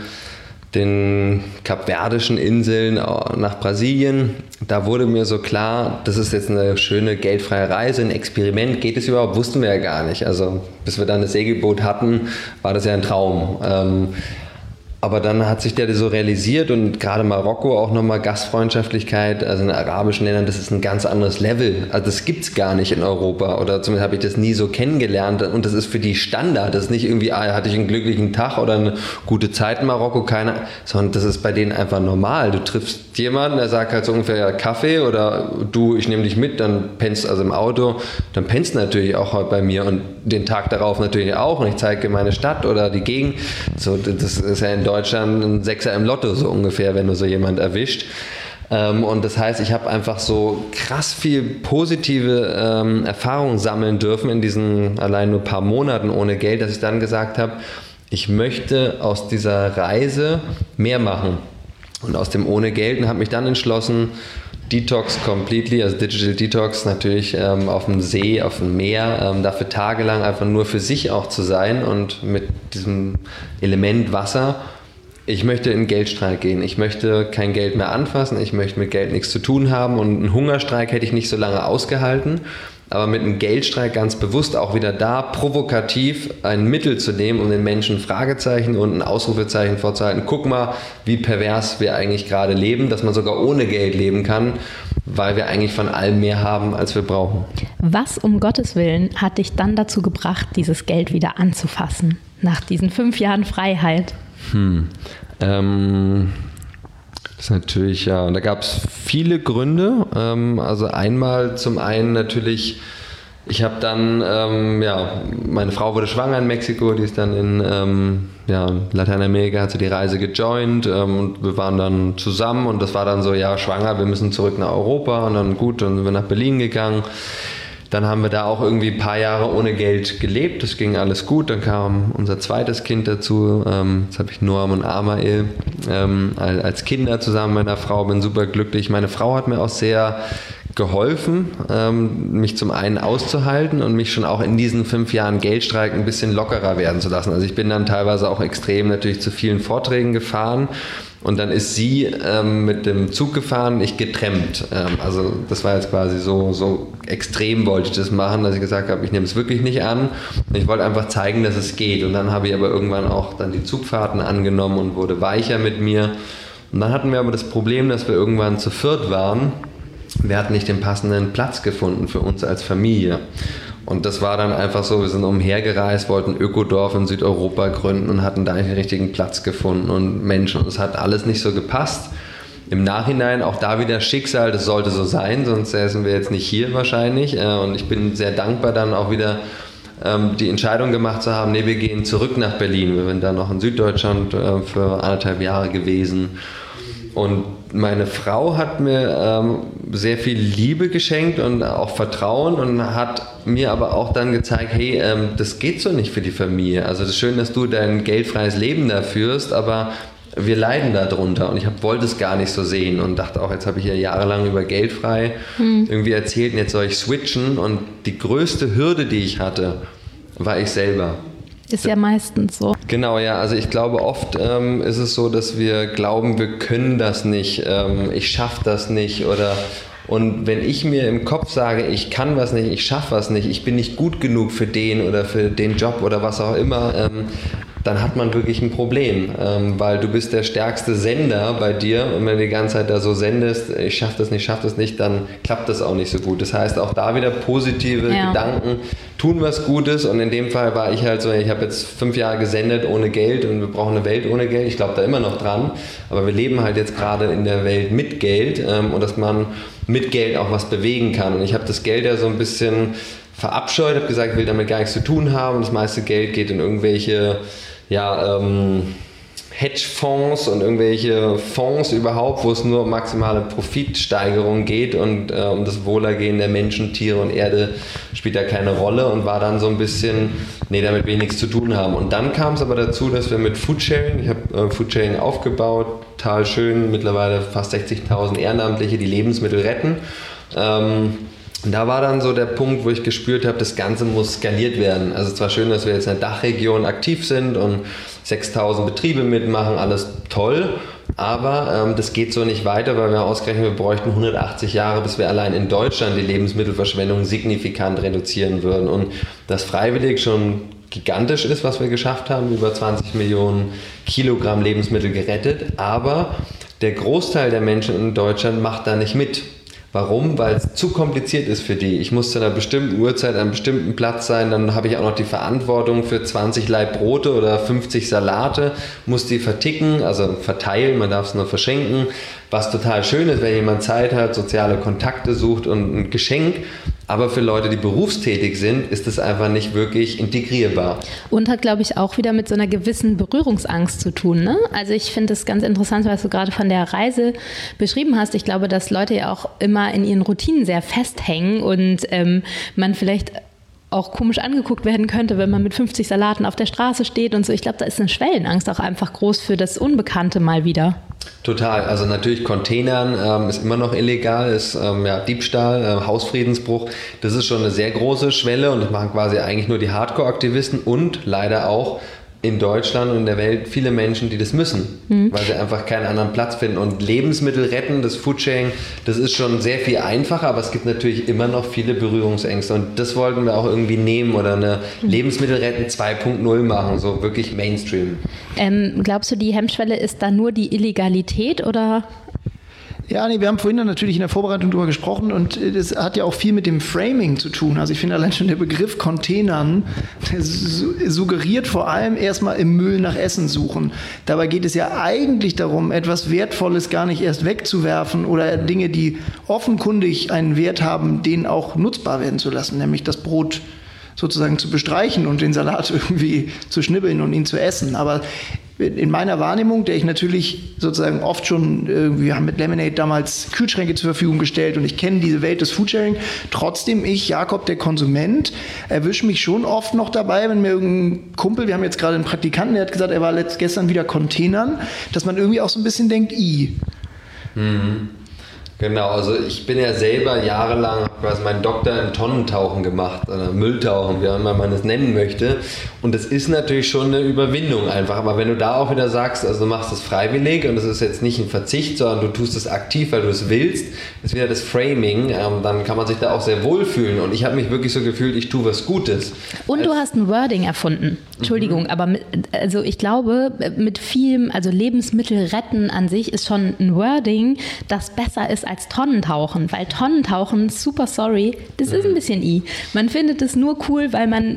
den kapverdischen Inseln nach Brasilien, da wurde mir so klar, das ist jetzt eine schöne geldfreie Reise, ein Experiment, geht es überhaupt, wussten wir ja gar nicht. Also bis wir dann das Segelboot hatten, war das ja ein Traum. Ähm, aber dann hat sich der so realisiert und gerade Marokko auch nochmal Gastfreundschaftlichkeit, also in arabischen Ländern, das ist ein ganz anderes Level. Also das gibt es gar nicht in Europa oder zumindest habe ich das nie so kennengelernt und das ist für die Standard. Das ist nicht irgendwie, ah, hatte ich einen glücklichen Tag oder eine gute Zeit in Marokko, keine, sondern das ist bei denen einfach normal. Du triffst jemanden, der sagt halt so ungefähr Kaffee oder du, ich nehme dich mit, dann pennst also im Auto, dann pennst du natürlich auch heute bei mir und den Tag darauf natürlich auch und ich zeige dir meine Stadt oder die Gegend. So, das ist ja in Deutschland ein Sechser im Lotto so ungefähr, wenn du so jemand erwischt. Ähm, und das heißt, ich habe einfach so krass viel positive ähm, Erfahrungen sammeln dürfen in diesen allein nur paar Monaten ohne Geld, dass ich dann gesagt habe, ich möchte aus dieser Reise mehr machen. Und aus dem ohne Geld und habe mich dann entschlossen, Detox completely, also Digital Detox natürlich ähm, auf dem See, auf dem Meer, ähm, dafür tagelang einfach nur für sich auch zu sein und mit diesem Element Wasser. Ich möchte in den Geldstreik gehen. Ich möchte kein Geld mehr anfassen. Ich möchte mit Geld nichts zu tun haben. Und einen Hungerstreik hätte ich nicht so lange ausgehalten. Aber mit einem Geldstreik ganz bewusst auch wieder da, provokativ ein Mittel zu nehmen, um den Menschen ein Fragezeichen und ein Ausrufezeichen vorzuhalten. Guck mal, wie pervers wir eigentlich gerade leben, dass man sogar ohne Geld leben kann, weil wir eigentlich von allem mehr haben, als wir brauchen. Was um Gottes Willen hat dich dann dazu gebracht, dieses Geld wieder anzufassen, nach diesen fünf Jahren Freiheit? Hm. Ähm, Das ist natürlich, ja, und da gab es viele Gründe. Ähm, also einmal zum einen natürlich, ich habe dann, ähm, ja, meine Frau wurde schwanger in Mexiko, die ist dann in ähm, ja, Lateinamerika, hat sie die Reise gejoint ähm, und wir waren dann zusammen und das war dann so, ja, schwanger, wir müssen zurück nach Europa und dann gut, dann sind wir nach Berlin gegangen. Dann haben wir da auch irgendwie ein paar Jahre ohne Geld gelebt, das ging alles gut. Dann kam unser zweites Kind dazu, ähm, jetzt habe ich Noam und Amael ähm, als Kinder zusammen mit meiner Frau, bin super glücklich. Meine Frau hat mir auch sehr geholfen, ähm, mich zum einen auszuhalten und mich schon auch in diesen fünf Jahren Geldstreik ein bisschen lockerer werden zu lassen. Also ich bin dann teilweise auch extrem natürlich zu vielen Vorträgen gefahren. Und dann ist sie ähm, mit dem Zug gefahren, ich getrennt. Ähm, also das war jetzt quasi so, so extrem wollte ich das machen, dass ich gesagt habe, ich nehme es wirklich nicht an. Ich wollte einfach zeigen, dass es geht. Und dann habe ich aber irgendwann auch dann die Zugfahrten angenommen und wurde weicher mit mir. Und dann hatten wir aber das Problem, dass wir irgendwann zu viert waren. Wir hatten nicht den passenden Platz gefunden für uns als Familie. Und das war dann einfach so, wir sind umhergereist, wollten Ökodorf in Südeuropa gründen und hatten da nicht den richtigen Platz gefunden und Menschen. Und es hat alles nicht so gepasst. Im Nachhinein auch da wieder Schicksal, das sollte so sein, sonst säßen wir jetzt nicht hier wahrscheinlich. Und ich bin sehr dankbar dann auch wieder die Entscheidung gemacht zu haben, nee, wir gehen zurück nach Berlin. Wir sind da noch in Süddeutschland für anderthalb Jahre gewesen. Und meine Frau hat mir ähm, sehr viel Liebe geschenkt und auch Vertrauen und hat mir aber auch dann gezeigt, hey, ähm, das geht so nicht für die Familie. Also das ist schön, dass du dein geldfreies Leben da führst, aber wir leiden darunter und ich hab, wollte es gar nicht so sehen und dachte auch, jetzt habe ich ja jahrelang über geldfrei hm. irgendwie erzählt und jetzt soll ich switchen und die größte Hürde, die ich hatte, war ich selber. Ist ja meistens so. Genau, ja. Also ich glaube, oft ähm, ist es so, dass wir glauben, wir können das nicht, ähm, ich schaffe das nicht oder und wenn ich mir im Kopf sage, ich kann was nicht, ich schaffe was nicht, ich bin nicht gut genug für den oder für den Job oder was auch immer, ähm, dann hat man wirklich ein Problem, ähm, weil du bist der stärkste Sender bei dir und wenn du die ganze Zeit da so sendest, ich schaffe das nicht, schaffe das nicht, dann klappt das auch nicht so gut. Das heißt, auch da wieder positive ja. Gedanken, tun was Gutes und in dem Fall war ich halt so, ich habe jetzt fünf Jahre gesendet ohne Geld und wir brauchen eine Welt ohne Geld, ich glaube da immer noch dran, aber wir leben halt jetzt gerade in der Welt mit Geld ähm, und dass man mit Geld auch was bewegen kann und ich habe das Geld ja so ein bisschen verabscheut, habe gesagt, ich will damit gar nichts zu tun haben, das meiste Geld geht in irgendwelche ja, ähm, Hedgefonds und irgendwelche Fonds überhaupt, wo es nur um maximale Profitsteigerung geht und äh, um das Wohlergehen der Menschen, Tiere und Erde spielt da keine Rolle und war dann so ein bisschen, nee, damit will ich nichts zu tun haben. Und dann kam es aber dazu, dass wir mit Foodsharing, ich habe äh, Foodsharing aufgebaut, total schön, mittlerweile fast sechzigtausend Ehrenamtliche, die Lebensmittel retten. Ähm, Und da war dann so der Punkt, wo ich gespürt habe, das Ganze muss skaliert werden. Also es war schön, dass wir jetzt in der Dachregion aktiv sind und sechstausend Betriebe mitmachen, alles toll. Aber ähm, das geht so nicht weiter, weil wir ausgerechnet, wir bräuchten hundertachtzig Jahre, bis wir allein in Deutschland die Lebensmittelverschwendung signifikant reduzieren würden. Und das freiwillig schon gigantisch ist, was wir geschafft haben, über zwanzig Millionen Kilogramm Lebensmittel gerettet. Aber der Großteil der Menschen in Deutschland macht da nicht mit. Warum? Weil es zu kompliziert ist für die. Ich muss zu einer bestimmten Uhrzeit an einem bestimmten Platz sein, dann habe ich auch noch die Verantwortung für zwanzig Laib Brote oder fünfzig Salate, muss die verticken, also verteilen, man darf es nur verschenken, was total schön ist, wenn jemand Zeit hat, soziale Kontakte sucht und ein Geschenk. Aber für Leute, die berufstätig sind, ist es einfach nicht wirklich integrierbar. Und hat, glaube ich, auch wieder mit so einer gewissen Berührungsangst zu tun. Ne? Also ich finde es ganz interessant, was du gerade von der Reise beschrieben hast. Ich glaube, dass Leute ja auch immer in ihren Routinen sehr festhängen und ähm, man vielleicht auch komisch angeguckt werden könnte, wenn man mit fünfzig Salaten auf der Straße steht und so. Ich glaube, da ist eine Schwellenangst auch einfach groß für das Unbekannte mal wieder. Total, also natürlich Containern ähm, ist immer noch illegal, ist ähm, ja, Diebstahl, äh, Hausfriedensbruch, das ist schon eine sehr große Schwelle und das machen quasi eigentlich nur die Hardcore-Aktivisten und leider auch in Deutschland und in der Welt viele Menschen, die das müssen, mhm. weil sie einfach keinen anderen Platz finden. Und Lebensmittel retten, das Foodsharing, das ist schon sehr viel einfacher, aber es gibt natürlich immer noch viele Berührungsängste. Und das wollten wir auch irgendwie nehmen oder eine mhm. Lebensmittel retten zwei Punkt null machen, so wirklich Mainstream. Ähm, glaubst du, die Hemmschwelle ist da nur die Illegalität oder? Ja, nee, wir haben vorhin dann natürlich in der Vorbereitung darüber gesprochen und das hat ja auch viel mit dem Framing zu tun. Also ich finde allein schon der Begriff Containern, der suggeriert vor allem erstmal im Müll nach Essen suchen. Dabei geht es ja eigentlich darum, etwas Wertvolles gar nicht erst wegzuwerfen oder Dinge, die offenkundig einen Wert haben, denen auch nutzbar werden zu lassen, nämlich das Brot sozusagen zu bestreichen und den Salat irgendwie zu schnibbeln und ihn zu essen. Aber in meiner Wahrnehmung, der ich natürlich sozusagen oft schon, wir haben mit Lemonade damals Kühlschränke zur Verfügung gestellt und ich kenne diese Welt des Foodsharing, trotzdem ich, Jakob, der Konsument, erwische mich schon oft noch dabei, wenn mir irgendein Kumpel, wir haben jetzt gerade einen Praktikanten, der hat gesagt, er war letzt, gestern wieder Containern, dass man irgendwie auch so ein bisschen denkt, i. Mhm. Genau, also ich bin ja selber jahrelang, habe quasi meinen Doktor im Tonnentauchen gemacht, oder Mülltauchen, wie auch immer man es nennen möchte. Und das ist natürlich schon eine Überwindung einfach. Aber wenn du da auch wieder sagst, also du machst es freiwillig und es ist jetzt nicht ein Verzicht, sondern du tust es aktiv, weil du es willst, ist wieder das Framing, ähm, dann kann man sich da auch sehr wohlfühlen. Und ich habe mich wirklich so gefühlt, ich tue was Gutes. Und du hast ein Wording erfunden. Entschuldigung, mhm. aber mit, also ich glaube, mit vielem, also Lebensmittel retten an sich ist schon ein Wording, das besser ist als Tonnentauchen, weil Tonnentauchen, super sorry, das ist ein bisschen i. Man findet es nur cool, weil man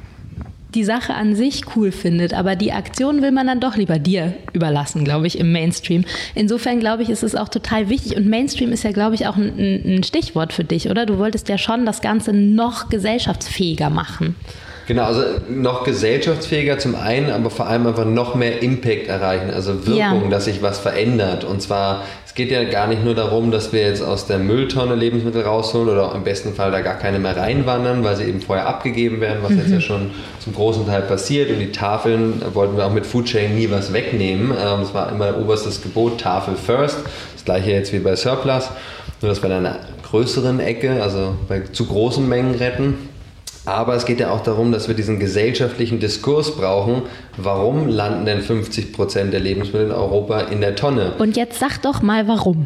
die Sache an sich cool findet, aber die Aktion will man dann doch lieber dir überlassen, glaube ich, im Mainstream. Insofern, glaube ich, ist es auch total wichtig und Mainstream ist ja, glaube ich, auch ein, ein Stichwort für dich, oder? Du wolltest ja schon das Ganze noch gesellschaftsfähiger machen. Genau, also noch gesellschaftsfähiger zum einen, aber vor allem einfach noch mehr Impact erreichen, also Wirkung, ja. dass sich was verändert. Und zwar, es geht ja gar nicht nur darum, dass wir jetzt aus der Mülltonne Lebensmittel rausholen oder im besten Fall da gar keine mehr reinwandern, weil sie eben vorher abgegeben werden, was mhm. jetzt ja schon zum großen Teil passiert. Und die Tafeln wollten wir auch mit Foodsharing nie was wegnehmen. Das war immer oberstes Gebot, Tafel first. Das gleiche jetzt wie bei Surplus, nur dass wir in einer größeren Ecke, also bei zu großen Mengen retten. Aber es geht ja auch darum, dass wir diesen gesellschaftlichen Diskurs brauchen. Warum landen denn fünfzig Prozent der Lebensmittel in Europa in der Tonne? Und jetzt sag doch mal, warum.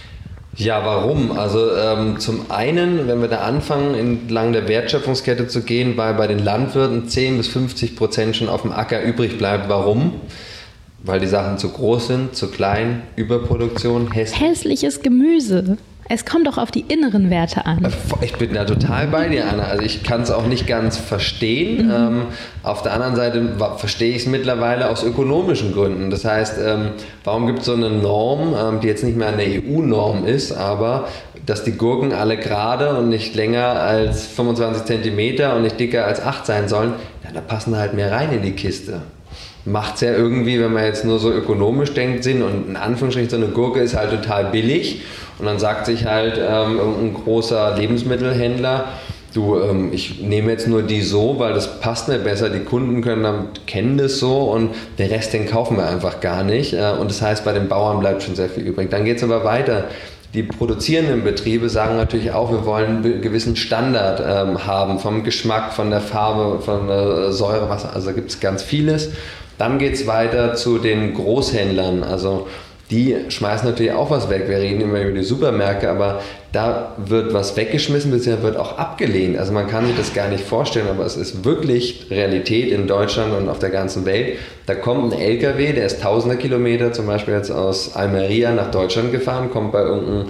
Ja, warum? Also ähm, zum einen, wenn wir da anfangen, entlang der Wertschöpfungskette zu gehen, weil bei den Landwirten zehn bis fünfzig Prozent schon auf dem Acker übrig bleibt. Warum? Weil die Sachen zu groß sind, zu klein, Überproduktion, hässlich. Hässliches Gemüse. Es kommt doch auf die inneren Werte an. Ich bin da total bei dir, Anna. Also ich kann es auch nicht ganz verstehen. Mhm. Ähm, auf der anderen Seite verstehe ich es mittlerweile aus ökonomischen Gründen. Das heißt, ähm, warum gibt es so eine Norm, ähm, die jetzt nicht mehr eine E U-Norm ist, aber dass die Gurken alle gerade und nicht länger als fünfundzwanzig Zentimeter und nicht dicker als acht sein sollen, ja, da passen halt mehr rein in die Kiste. Macht es ja irgendwie, wenn man jetzt nur so ökonomisch denkt, Sinn. Und in Anführungsstrichen, so eine Gurke ist halt total billig. Und dann sagt sich halt ähm, ein großer Lebensmittelhändler, du, ähm, ich nehme jetzt nur die so, weil das passt mir besser, die Kunden können damit, kennen das so und den Rest, den kaufen wir einfach gar nicht. Äh, und das heißt, bei den Bauern bleibt schon sehr viel übrig. Dann geht es aber weiter. Die produzierenden Betriebe sagen natürlich auch, wir wollen einen gewissen Standard ähm, haben, vom Geschmack, von der Farbe, von der Säure, was, also gibt es ganz vieles. Dann geht es weiter zu den Großhändlern, also die schmeißen natürlich auch was weg. Wir reden immer über die Supermärkte, aber da wird was weggeschmissen, beziehungsweise wird auch abgelehnt. Also man kann sich das gar nicht vorstellen, aber es ist wirklich Realität in Deutschland und auf der ganzen Welt. Da kommt ein L K W, der ist tausende Kilometer, zum Beispiel jetzt aus Almeria nach Deutschland gefahren, kommt bei irgendeinem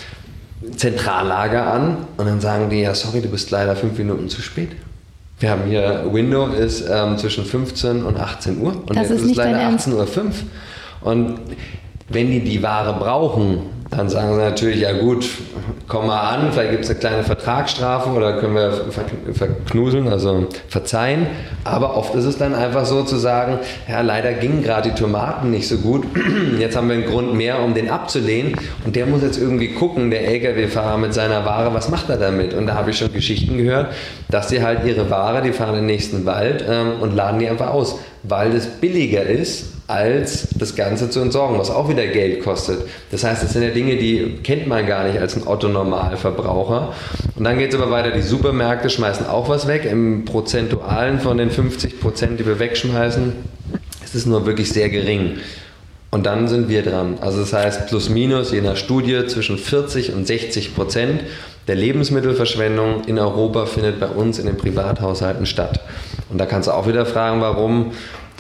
Zentrallager an und dann sagen die, ja sorry, du bist leider fünf Minuten zu spät. Wir haben hier, Window ist ähm, zwischen fünfzehn und achtzehn Uhr und das jetzt ist, ist nicht leider achtzehn Uhr fünf. Und wenn die die Ware brauchen, dann sagen sie natürlich, ja gut, komm mal an, vielleicht gibt es eine kleine Vertragsstrafe oder können wir verknuseln, also verzeihen. Aber oft ist es dann einfach so zu sagen, ja leider gingen gerade die Tomaten nicht so gut, jetzt haben wir einen Grund mehr, um den abzulehnen und der muss jetzt irgendwie gucken, der L K W-Fahrer mit seiner Ware, was macht er damit? Und da habe ich schon Geschichten gehört, dass sie halt ihre Ware, die fahren in den nächsten Wald ähm, und laden die einfach aus, weil es billiger ist, als das Ganze zu entsorgen, was auch wieder Geld kostet. Das heißt, das sind ja Dinge, die kennt man gar nicht als ein Otto-Normalverbraucher. Und dann geht es aber weiter, die Supermärkte schmeißen auch was weg. Im Prozentualen von den fünfzig Prozent, die wir wegschmeißen, ist es nur wirklich sehr gering. Und dann sind wir dran. Also das heißt, plus minus, je nach Studie, zwischen vierzig und sechzig Prozent der Lebensmittelverschwendung in Europa findet bei uns in den Privathaushalten statt. Und da kannst du auch wieder fragen, warum. Da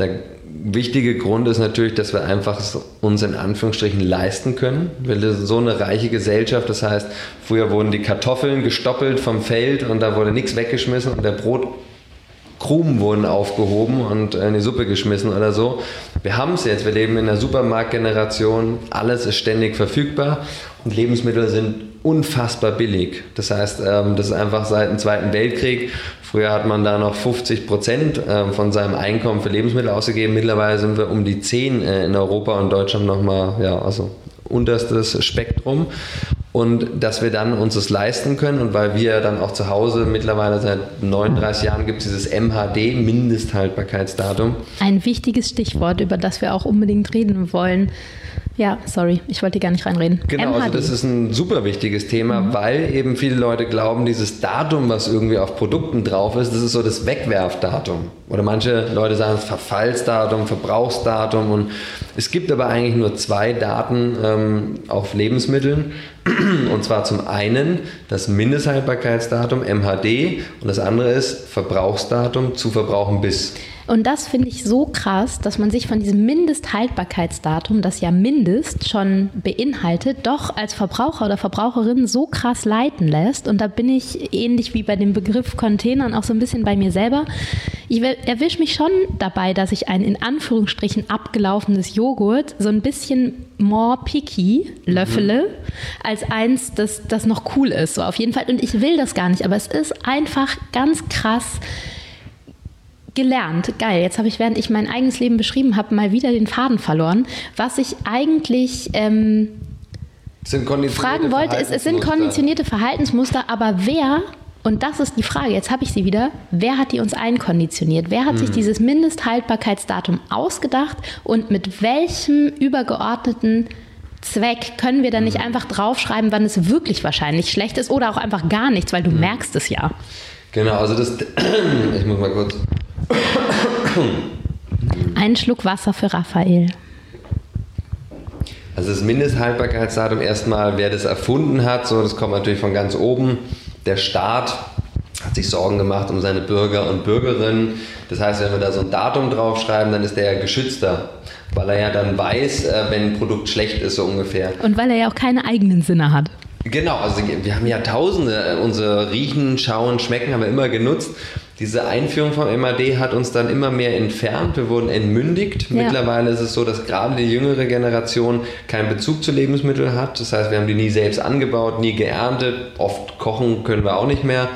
wichtige Grund ist natürlich, dass wir einfach uns in Anführungsstrichen leisten können. Wir sind so eine reiche Gesellschaft, das heißt, früher wurden die Kartoffeln gestoppelt vom Feld und da wurde nichts weggeschmissen und der Brotkrumen wurden aufgehoben und in die Suppe geschmissen oder so. Wir haben es jetzt, wir leben in einer Supermarktgeneration, alles ist ständig verfügbar und Lebensmittel sind unfassbar billig. Das heißt, das ist einfach seit dem Zweiten Weltkrieg. Früher hat man da noch fünfzig Prozent von seinem Einkommen für Lebensmittel ausgegeben. Mittlerweile sind wir um die zehn in Europa und Deutschland nochmal, ja, also unterstes Spektrum. Und dass wir dann uns das leisten können und weil wir dann auch zu Hause mittlerweile seit neununddreißig Jahren gibt es dieses M H D, Mindesthaltbarkeitsdatum. Ein wichtiges Stichwort, über das wir auch unbedingt reden wollen. Ja, sorry, ich wollte gar nicht reinreden. Genau, M H D. also das ist ein super wichtiges Thema, mhm. weil eben viele Leute glauben, dieses Datum, was irgendwie auf Produkten drauf ist, das ist so das Wegwerfdatum. Oder manche Leute sagen es Verfallsdatum, Verbrauchsdatum. Und es gibt aber eigentlich nur zwei Daten ähm, auf Lebensmitteln. Und zwar zum einen das Mindesthaltbarkeitsdatum M H D und das andere ist Verbrauchsdatum zu verbrauchen bis. Und das finde ich so krass, dass man sich von diesem Mindesthaltbarkeitsdatum, das ja Mindest schon beinhaltet, doch als Verbraucher oder Verbraucherin so krass leiten lässt. Und da bin ich ähnlich wie bei dem Begriff Containern auch so ein bisschen bei mir selber. Ich erwische mich schon dabei, dass ich ein in Anführungsstrichen abgelaufenes Joghurt so ein bisschen more picky löffele, mhm. als eins, das, das noch cool ist. So auf jeden Fall. Und ich will das gar nicht, aber es ist einfach ganz krass gelernt. Geil, jetzt habe ich, während ich mein eigenes Leben beschrieben habe, mal wieder den Faden verloren. Was ich eigentlich ähm, fragen wollte, ist, es sind konditionierte Verhaltensmuster, aber wer, und das ist die Frage, jetzt habe ich sie wieder, wer hat die uns einkonditioniert? Wer hat mhm. sich dieses Mindesthaltbarkeitsdatum ausgedacht und mit welchem übergeordneten Zweck können wir dann nicht einfach draufschreiben, wann es wirklich wahrscheinlich schlecht ist oder auch einfach gar nichts, weil du mhm. merkst es ja. Genau, also das, ich muss mal kurz... Ein Schluck Wasser für Raphael. Also das Mindesthaltbarkeitsdatum erstmal, wer das erfunden hat, so, das kommt natürlich von ganz oben. Der Staat hat sich Sorgen gemacht um seine Bürger und Bürgerinnen. Das heißt, wenn wir da so ein Datum draufschreiben, dann ist der ja geschützter, weil er ja dann weiß, wenn ein Produkt schlecht ist, so ungefähr. Und weil er ja auch keine eigenen Sinne hat. Genau, also wir haben ja tausende, unser Riechen, Schauen, Schmecken haben wir immer genutzt. Diese Einführung vom M H D hat uns dann immer mehr entfernt, wir wurden entmündigt. Ja. Mittlerweile ist es so, dass gerade die jüngere Generation keinen Bezug zu Lebensmitteln hat. Das heißt, wir haben die nie selbst angebaut, nie geerntet, oft kochen können wir auch nicht mehr.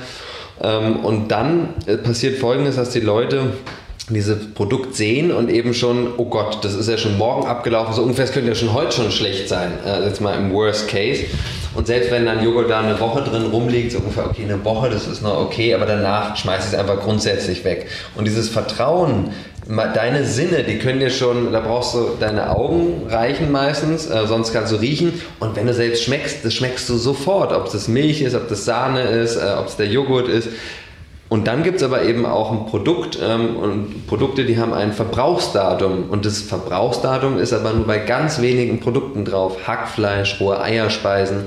Und dann passiert Folgendes, dass die Leute dieses Produkt sehen und eben schon, oh Gott, das ist ja schon morgen abgelaufen, so ungefähr, es könnte ja schon heute schon schlecht sein, äh, jetzt mal im Worst Case. Und selbst wenn dann Joghurt da eine Woche drin rumliegt, so ungefähr, okay, eine Woche, das ist noch okay, aber danach schmeiß ich es einfach grundsätzlich weg. Und dieses Vertrauen, deine Sinne, die können dir schon, da brauchst du, deine Augen reichen meistens, äh, sonst kannst du riechen. Und wenn du selbst schmeckst, das schmeckst du sofort, ob das Milch ist, ob das Sahne ist, äh, ob es der Joghurt ist. Und dann gibt es aber eben auch ein Produkt ähm, und Produkte, die haben ein Verbrauchsdatum und das Verbrauchsdatum ist aber nur bei ganz wenigen Produkten drauf. Hackfleisch, rohe Eierspeisen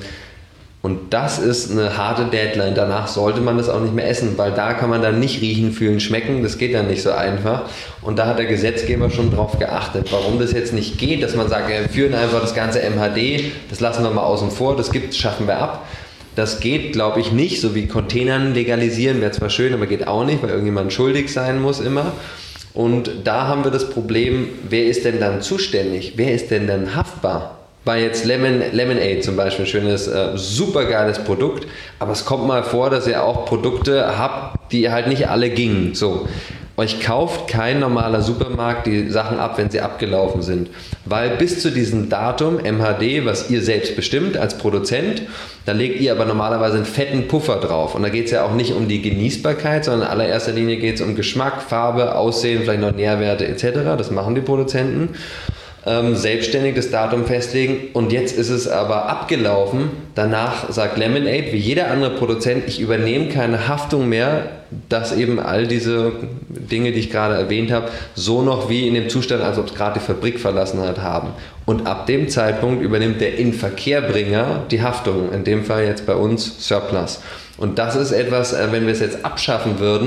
und das ist eine harte Deadline. Danach sollte man das auch nicht mehr essen, weil da kann man dann nicht riechen, fühlen, schmecken. Das geht dann nicht so einfach und da hat der Gesetzgeber schon drauf geachtet. Warum das jetzt nicht geht, dass man sagt, wir führen einfach das ganze M H D, das lassen wir mal außen vor, das gibt's, schaffen wir ab. Das geht, glaube ich, nicht, so wie Containern legalisieren, wäre zwar schön, aber geht auch nicht, weil irgendjemand schuldig sein muss immer. Und da haben wir das Problem, wer ist denn dann zuständig? Wer ist denn dann haftbar? Weil jetzt Lemon, Lemonade zum Beispiel, ein schönes, äh, super geiles Produkt, aber es kommt mal vor, dass ihr auch Produkte habt, die halt nicht alle gingen. So. Euch kauft kein normaler Supermarkt die Sachen ab, wenn sie abgelaufen sind. Weil bis zu diesem Datum, M H D, was ihr selbst bestimmt als Produzent, da legt ihr aber normalerweise einen fetten Puffer drauf. Und da geht es ja auch nicht um die Genießbarkeit, sondern in allererster Linie geht es um Geschmack, Farbe, Aussehen, vielleicht noch Nährwerte et cetera. Das machen die Produzenten. Ähm, selbstständig das Datum festlegen und jetzt ist es aber abgelaufen. Danach sagt Lemonade, wie jeder andere Produzent, ich übernehme keine Haftung mehr, dass eben all diese Dinge, die ich gerade erwähnt habe, so noch wie in dem Zustand, als ob es gerade die Fabrik verlassen hat, haben. Und ab dem Zeitpunkt übernimmt der Inverkehrbringer die Haftung, in dem Fall jetzt bei uns Surplus. Und das ist etwas, wenn wir es jetzt abschaffen würden,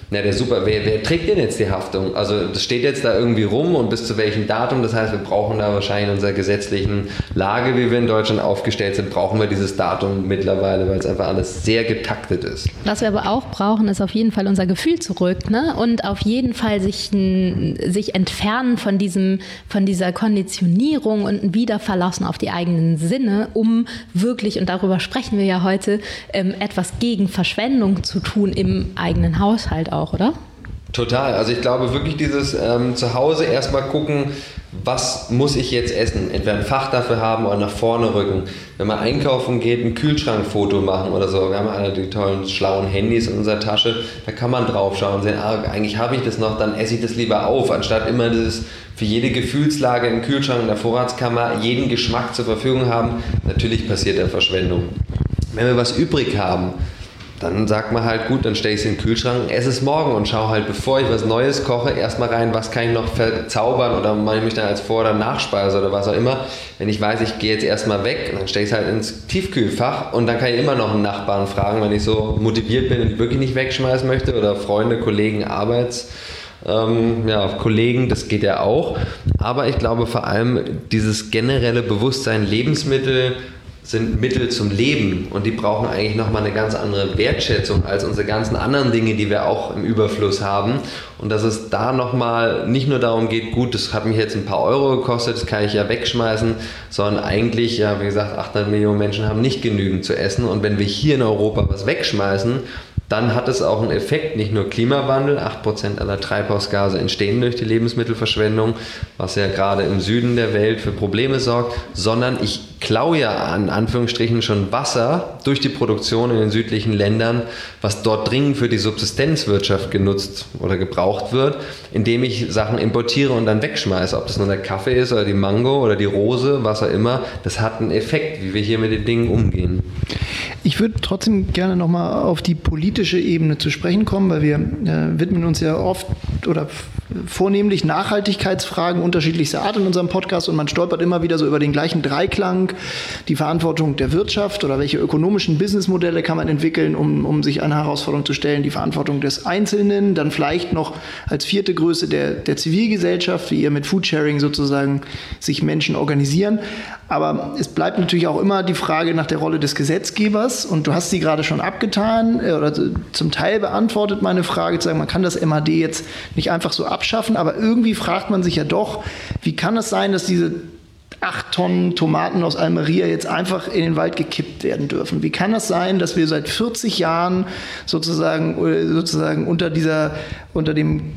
Na, der super, wer, wer trägt denn jetzt die Haftung? Also das steht jetzt da irgendwie rum und bis zu welchem Datum, das heißt, wir brauchen da wahrscheinlich in unserer gesetzlichen Lage, wie wir in Deutschland aufgestellt sind, brauchen wir dieses Datum mittlerweile, weil es einfach alles sehr getaktet ist. Was wir aber auch brauchen, ist auf jeden Fall unser Gefühl zurück, ne? Und auf jeden Fall sich, sich entfernen von, diesem, von dieser Konditionierung und ein Wiederverlassen auf die eigenen Sinne, um wirklich, und darüber sprechen wir ja heute, ähm, etwas gegen Verschwendung zu tun im eigenen Haushalt auch. Auch, oder? Total. Also ich glaube wirklich dieses ähm, zu Hause erstmal gucken, was muss ich jetzt essen? Entweder ein Fach dafür haben oder nach vorne rücken. Wenn man einkaufen geht, ein Kühlschrankfoto machen oder so. Wir haben alle die tollen, schlauen Handys in unserer Tasche. Da kann man drauf schauen und sehen, ah, eigentlich habe ich das noch, dann esse ich das lieber auf, anstatt immer dieses für jede Gefühlslage im Kühlschrank, in der Vorratskammer, jeden Geschmack zur Verfügung haben. Natürlich passiert da Verschwendung. Wenn wir was übrig haben, dann sagt man halt, gut, dann stelle ich es in den Kühlschrank, esse es morgen und schaue halt, bevor ich was Neues koche, erstmal rein, was kann ich noch verzaubern oder mache ich mich dann als Vor- oder Nachspeise oder was auch immer. Wenn ich weiß, ich gehe jetzt erstmal weg, dann stelle ich es halt ins Tiefkühlfach und dann kann ich immer noch einen Nachbarn fragen, wenn ich so motiviert bin und wirklich nicht wegschmeißen möchte oder Freunde, Kollegen, Arbeits... Ähm, ja, Kollegen, das geht ja auch. Aber ich glaube vor allem dieses generelle Bewusstsein, Lebensmittel sind Mittel zum Leben und die brauchen eigentlich nochmal eine ganz andere Wertschätzung als unsere ganzen anderen Dinge, die wir auch im Überfluss haben. Und dass es da nochmal nicht nur darum geht, gut, das hat mich jetzt ein paar Euro gekostet, das kann ich ja wegschmeißen, sondern eigentlich, ja, wie gesagt, achthundert Millionen Menschen haben nicht genügend zu essen. Und wenn wir hier in Europa was wegschmeißen, dann hat es auch einen Effekt, nicht nur Klimawandel, acht Prozent aller Treibhausgase entstehen durch die Lebensmittelverschwendung, was ja gerade im Süden der Welt für Probleme sorgt, sondern ich klaue ja an Anführungsstrichen schon Wasser durch die Produktion in den südlichen Ländern, was dort dringend für die Subsistenzwirtschaft genutzt oder gebraucht wird, indem ich Sachen importiere und dann wegschmeiße. Ob das nur der Kaffee ist oder die Mango oder die Rose, was auch immer, das hat einen Effekt, wie wir hier mit den Dingen umgehen. Ich würde trotzdem gerne nochmal auf die politische Ebene zu sprechen kommen, weil wir äh, widmen uns ja oft oder f- vornehmlich Nachhaltigkeitsfragen unterschiedlichster Art in unserem Podcast und man stolpert immer wieder so über den gleichen Dreiklang, die Verantwortung der Wirtschaft oder welche ökonomischen Businessmodelle kann man entwickeln, um, um sich einer Herausforderung zu stellen, die Verantwortung des Einzelnen, dann vielleicht noch als vierte Größe der, der Zivilgesellschaft, wie ihr mit Foodsharing sozusagen sich Menschen organisieren. Aber es bleibt natürlich auch immer die Frage nach der Rolle des Gesetzgebers und du hast sie gerade schon abgetan äh, oder zum Teil beantwortet meine Frage, zu sagen, man kann das M A D jetzt nicht einfach so abschaffen, aber irgendwie fragt man sich ja doch, wie kann es sein, dass diese acht Tonnen Tomaten aus Almeria jetzt einfach in den Wald gekippt werden dürfen? Wie kann das sein, dass wir seit vierzig Jahren sozusagen, sozusagen unter, dieser, unter dem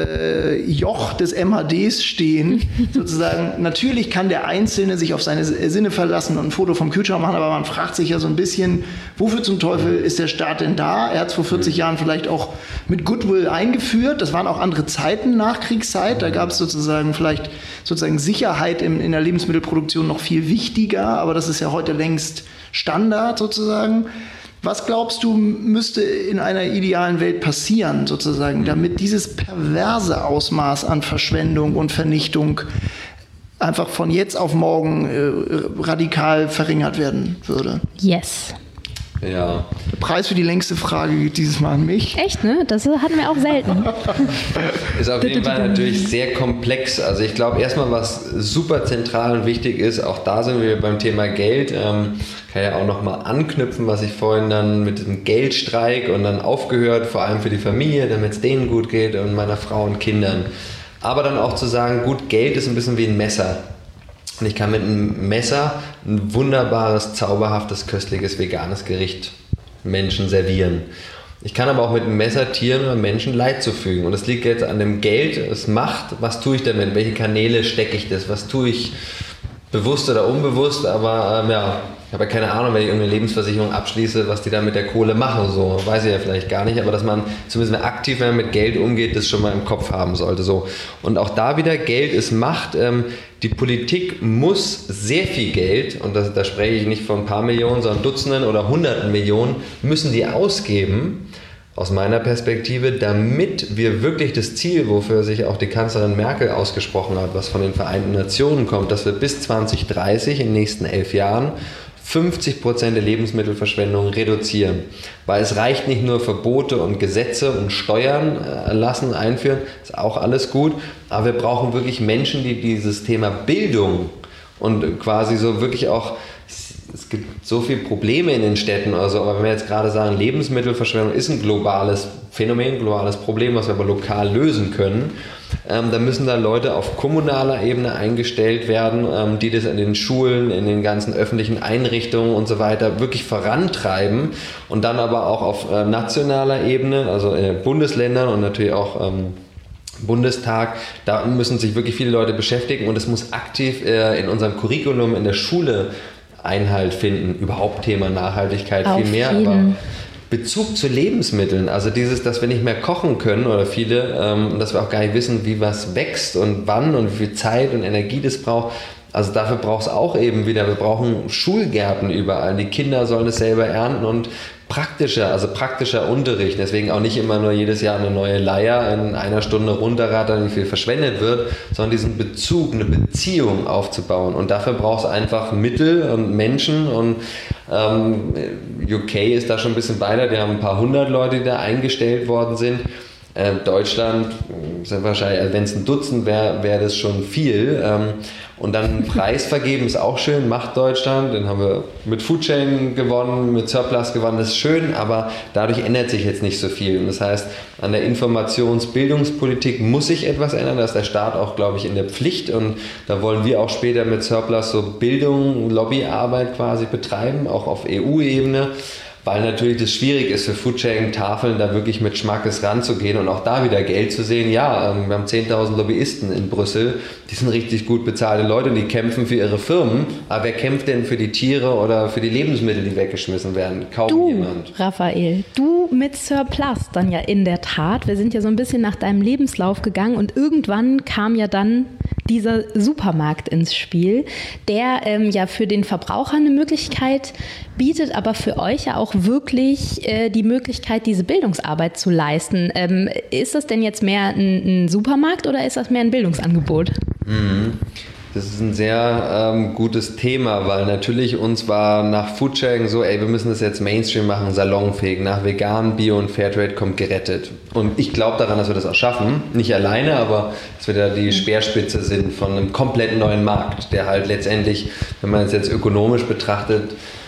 äh, Joch des M H Ds stehen? Sozusagen, natürlich kann der Einzelne sich auf seine Sinne verlassen und ein Foto vom Kühlschrank machen, aber man fragt sich ja so ein bisschen, wofür zum Teufel ist der Staat denn da? Er hat es vor vierzig Jahren vielleicht auch mit Goodwill eingeführt. Das waren auch andere Zeiten, Nachkriegszeit. Da gab es sozusagen vielleicht sozusagen Sicherheit in, in der Lebensmittelproduktion noch viel wichtiger, aber das ist ja heute längst Standard sozusagen. Was glaubst du, müsste in einer idealen Welt passieren sozusagen, damit dieses perverse Ausmaß an Verschwendung und Vernichtung einfach von jetzt auf morgen äh, radikal verringert werden würde? Yes. Ja. Der Preis für die längste Frage geht dieses Mal an mich. Echt, ne? Das hatten wir auch selten. Ist auf jeden Fall natürlich sehr komplex. Also ich glaube erstmal, was super zentral und wichtig ist, auch da sind wir beim Thema Geld, ähm, kann ja auch nochmal anknüpfen, was ich vorhin dann mit dem Geldstreik und dann aufgehört, vor allem für die Familie, damit es denen gut geht und meiner Frau und Kindern. Aber dann auch zu sagen, gut, Geld ist ein bisschen wie ein Messer. Und ich kann mit einem Messer ein wunderbares, zauberhaftes, köstliches, veganes Gericht Menschen servieren. Ich kann aber auch mit einem Messer Tieren oder Menschen Leid zufügen. Und das liegt jetzt an dem Geld, es macht, was tue ich damit, welche Kanäle stecke ich das, was tue ich bewusst oder unbewusst, aber ähm, ja, ich habe ja keine Ahnung, wenn ich irgendeine Lebensversicherung abschließe, was die da mit der Kohle machen, so weiß ich ja vielleicht gar nicht, aber dass man zumindest aktiv, wenn man mit Geld umgeht, das schon mal im Kopf haben sollte. So. Und auch da wieder, Geld ist Macht. Ähm, die Politik muss sehr viel Geld, und das, da spreche ich nicht von ein paar Millionen, sondern Dutzenden oder Hunderten Millionen, müssen die ausgeben, aus meiner Perspektive, damit wir wirklich das Ziel, wofür sich auch die Kanzlerin Merkel ausgesprochen hat, was von den Vereinten Nationen kommt, dass wir bis zwanzig dreißig, in den nächsten elf Jahren, fünfzig Prozent der Lebensmittelverschwendung reduzieren. Weil es reicht nicht nur Verbote und Gesetze und Steuern erlassen, einführen, ist auch alles gut, aber wir brauchen wirklich Menschen, die dieses Thema Bildung und quasi so wirklich auch, es gibt so viele Probleme in den Städten, also, aber wenn wir jetzt gerade sagen, Lebensmittelverschwendung ist ein globales Phänomen, ein globales Problem, was wir aber lokal lösen können, ähm, dann müssen da Leute auf kommunaler Ebene eingestellt werden, ähm, die das in den Schulen, in den ganzen öffentlichen Einrichtungen und so weiter wirklich vorantreiben und dann aber auch auf äh, nationaler Ebene, also in den Bundesländern und natürlich auch ähm, Bundestag, da müssen sich wirklich viele Leute beschäftigen und es muss aktiv äh, in unserem Curriculum in der Schule Einhalt finden. Überhaupt Thema Nachhaltigkeit Auf viel mehr, jeden. aber Bezug zu Lebensmitteln, also dieses, dass wir nicht mehr kochen können oder viele, ähm, dass wir auch gar nicht wissen, wie was wächst und wann und wie viel Zeit und Energie das braucht. Also dafür braucht es auch eben wieder, wir brauchen Schulgärten überall. Die Kinder sollen es selber ernten und praktischer, also praktischer Unterricht. Deswegen auch nicht immer nur jedes Jahr eine neue Leier in einer Stunde runterrattern, wie viel verschwendet wird, sondern diesen Bezug, eine Beziehung aufzubauen. Und dafür braucht es einfach Mittel und Menschen und ähm, U K ist da schon ein bisschen weiter. Die haben ein paar hundert Leute, die da eingestellt worden sind. Äh, Deutschland sind wahrscheinlich, wenn es ein Dutzend wäre, wäre das schon viel. Ähm, und dann einen Preis vergeben ist auch schön, macht Deutschland. Den haben wir mit Foodsharing gewonnen, mit Surplus gewonnen, das ist schön, aber dadurch ändert sich jetzt nicht so viel. Und das heißt, an der Informationsbildungspolitik muss sich etwas ändern, da ist der Staat auch, glaube ich, in der Pflicht und da wollen wir auch später mit Surplus so Bildung, Lobbyarbeit quasi betreiben, auch auf E U-Ebene. Weil natürlich das schwierig ist für Foodsharing-Tafeln da wirklich mit Schmackes ranzugehen und auch da wieder Geld zu sehen. Ja, wir haben zehntausend Lobbyisten in Brüssel, die sind richtig gut bezahlte Leute, die kämpfen für ihre Firmen. Aber wer kämpft denn für die Tiere oder für die Lebensmittel, die weggeschmissen werden? Kaum du, jemand. Raphael, du mit Surplus dann ja in der Tat. Wir sind ja so ein bisschen nach deinem Lebenslauf gegangen und irgendwann kam ja dann dieser Supermarkt ins Spiel, der ähm, ja für den Verbraucher eine Möglichkeit bietet, aber für euch ja auch wirklich äh, die Möglichkeit, diese Bildungsarbeit zu leisten. Ähm, ist das denn jetzt mehr ein, ein Supermarkt oder ist das mehr ein Bildungsangebot? Mhm. Das ist ein sehr ähm, gutes Thema, weil natürlich uns war nach Foodsharing so, ey, wir müssen das jetzt Mainstream machen, salonfähig, nach vegan, Bio und Fairtrade kommt gerettet. Und ich glaube daran, dass wir das auch schaffen, nicht alleine, aber dass wir da die Speerspitze sind von einem komplett neuen Markt, der halt letztendlich, wenn man es jetzt ökonomisch betrachtet,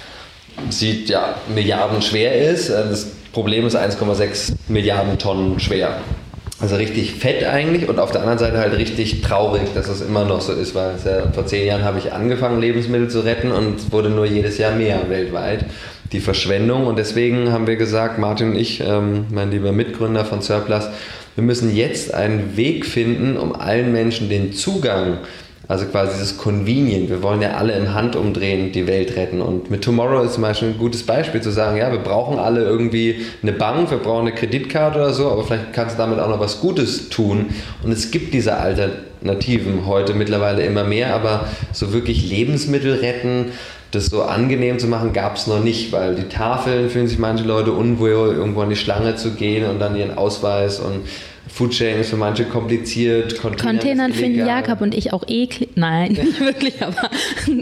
sieht, ja, Milliarden schwer ist. Das Problem ist eins Komma sechs Milliarden Tonnen schwer. Also richtig fett eigentlich und auf der anderen Seite halt richtig traurig, dass es immer noch so ist, weil es ja, vor zehn Jahren habe ich angefangen, Lebensmittel zu retten und es wurde nur jedes Jahr mehr weltweit, die Verschwendung. Und deswegen haben wir gesagt, Martin und ich, ähm, mein lieber Mitgründer von Surplus, wir müssen jetzt einen Weg finden, um allen Menschen den Zugang, also quasi dieses Convenient, wir wollen ja alle im Handumdrehen die Welt retten und mit Tomorrow ist zum Beispiel ein gutes Beispiel zu sagen, ja, wir brauchen alle irgendwie eine Bank, wir brauchen eine Kreditkarte oder so, aber vielleicht kannst du damit auch noch was Gutes tun und es gibt diese Alternativen heute mittlerweile immer mehr, aber so wirklich Lebensmittel retten, das so angenehm zu machen, gab es noch nicht, weil die Tafeln fühlen sich manche Leute unwohl, irgendwo an die Schlange zu gehen und dann ihren Ausweis und Foodsharing ist für manche kompliziert. Containern, Containern finden Jakob und ich auch eklig. Nein, nicht wirklich, aber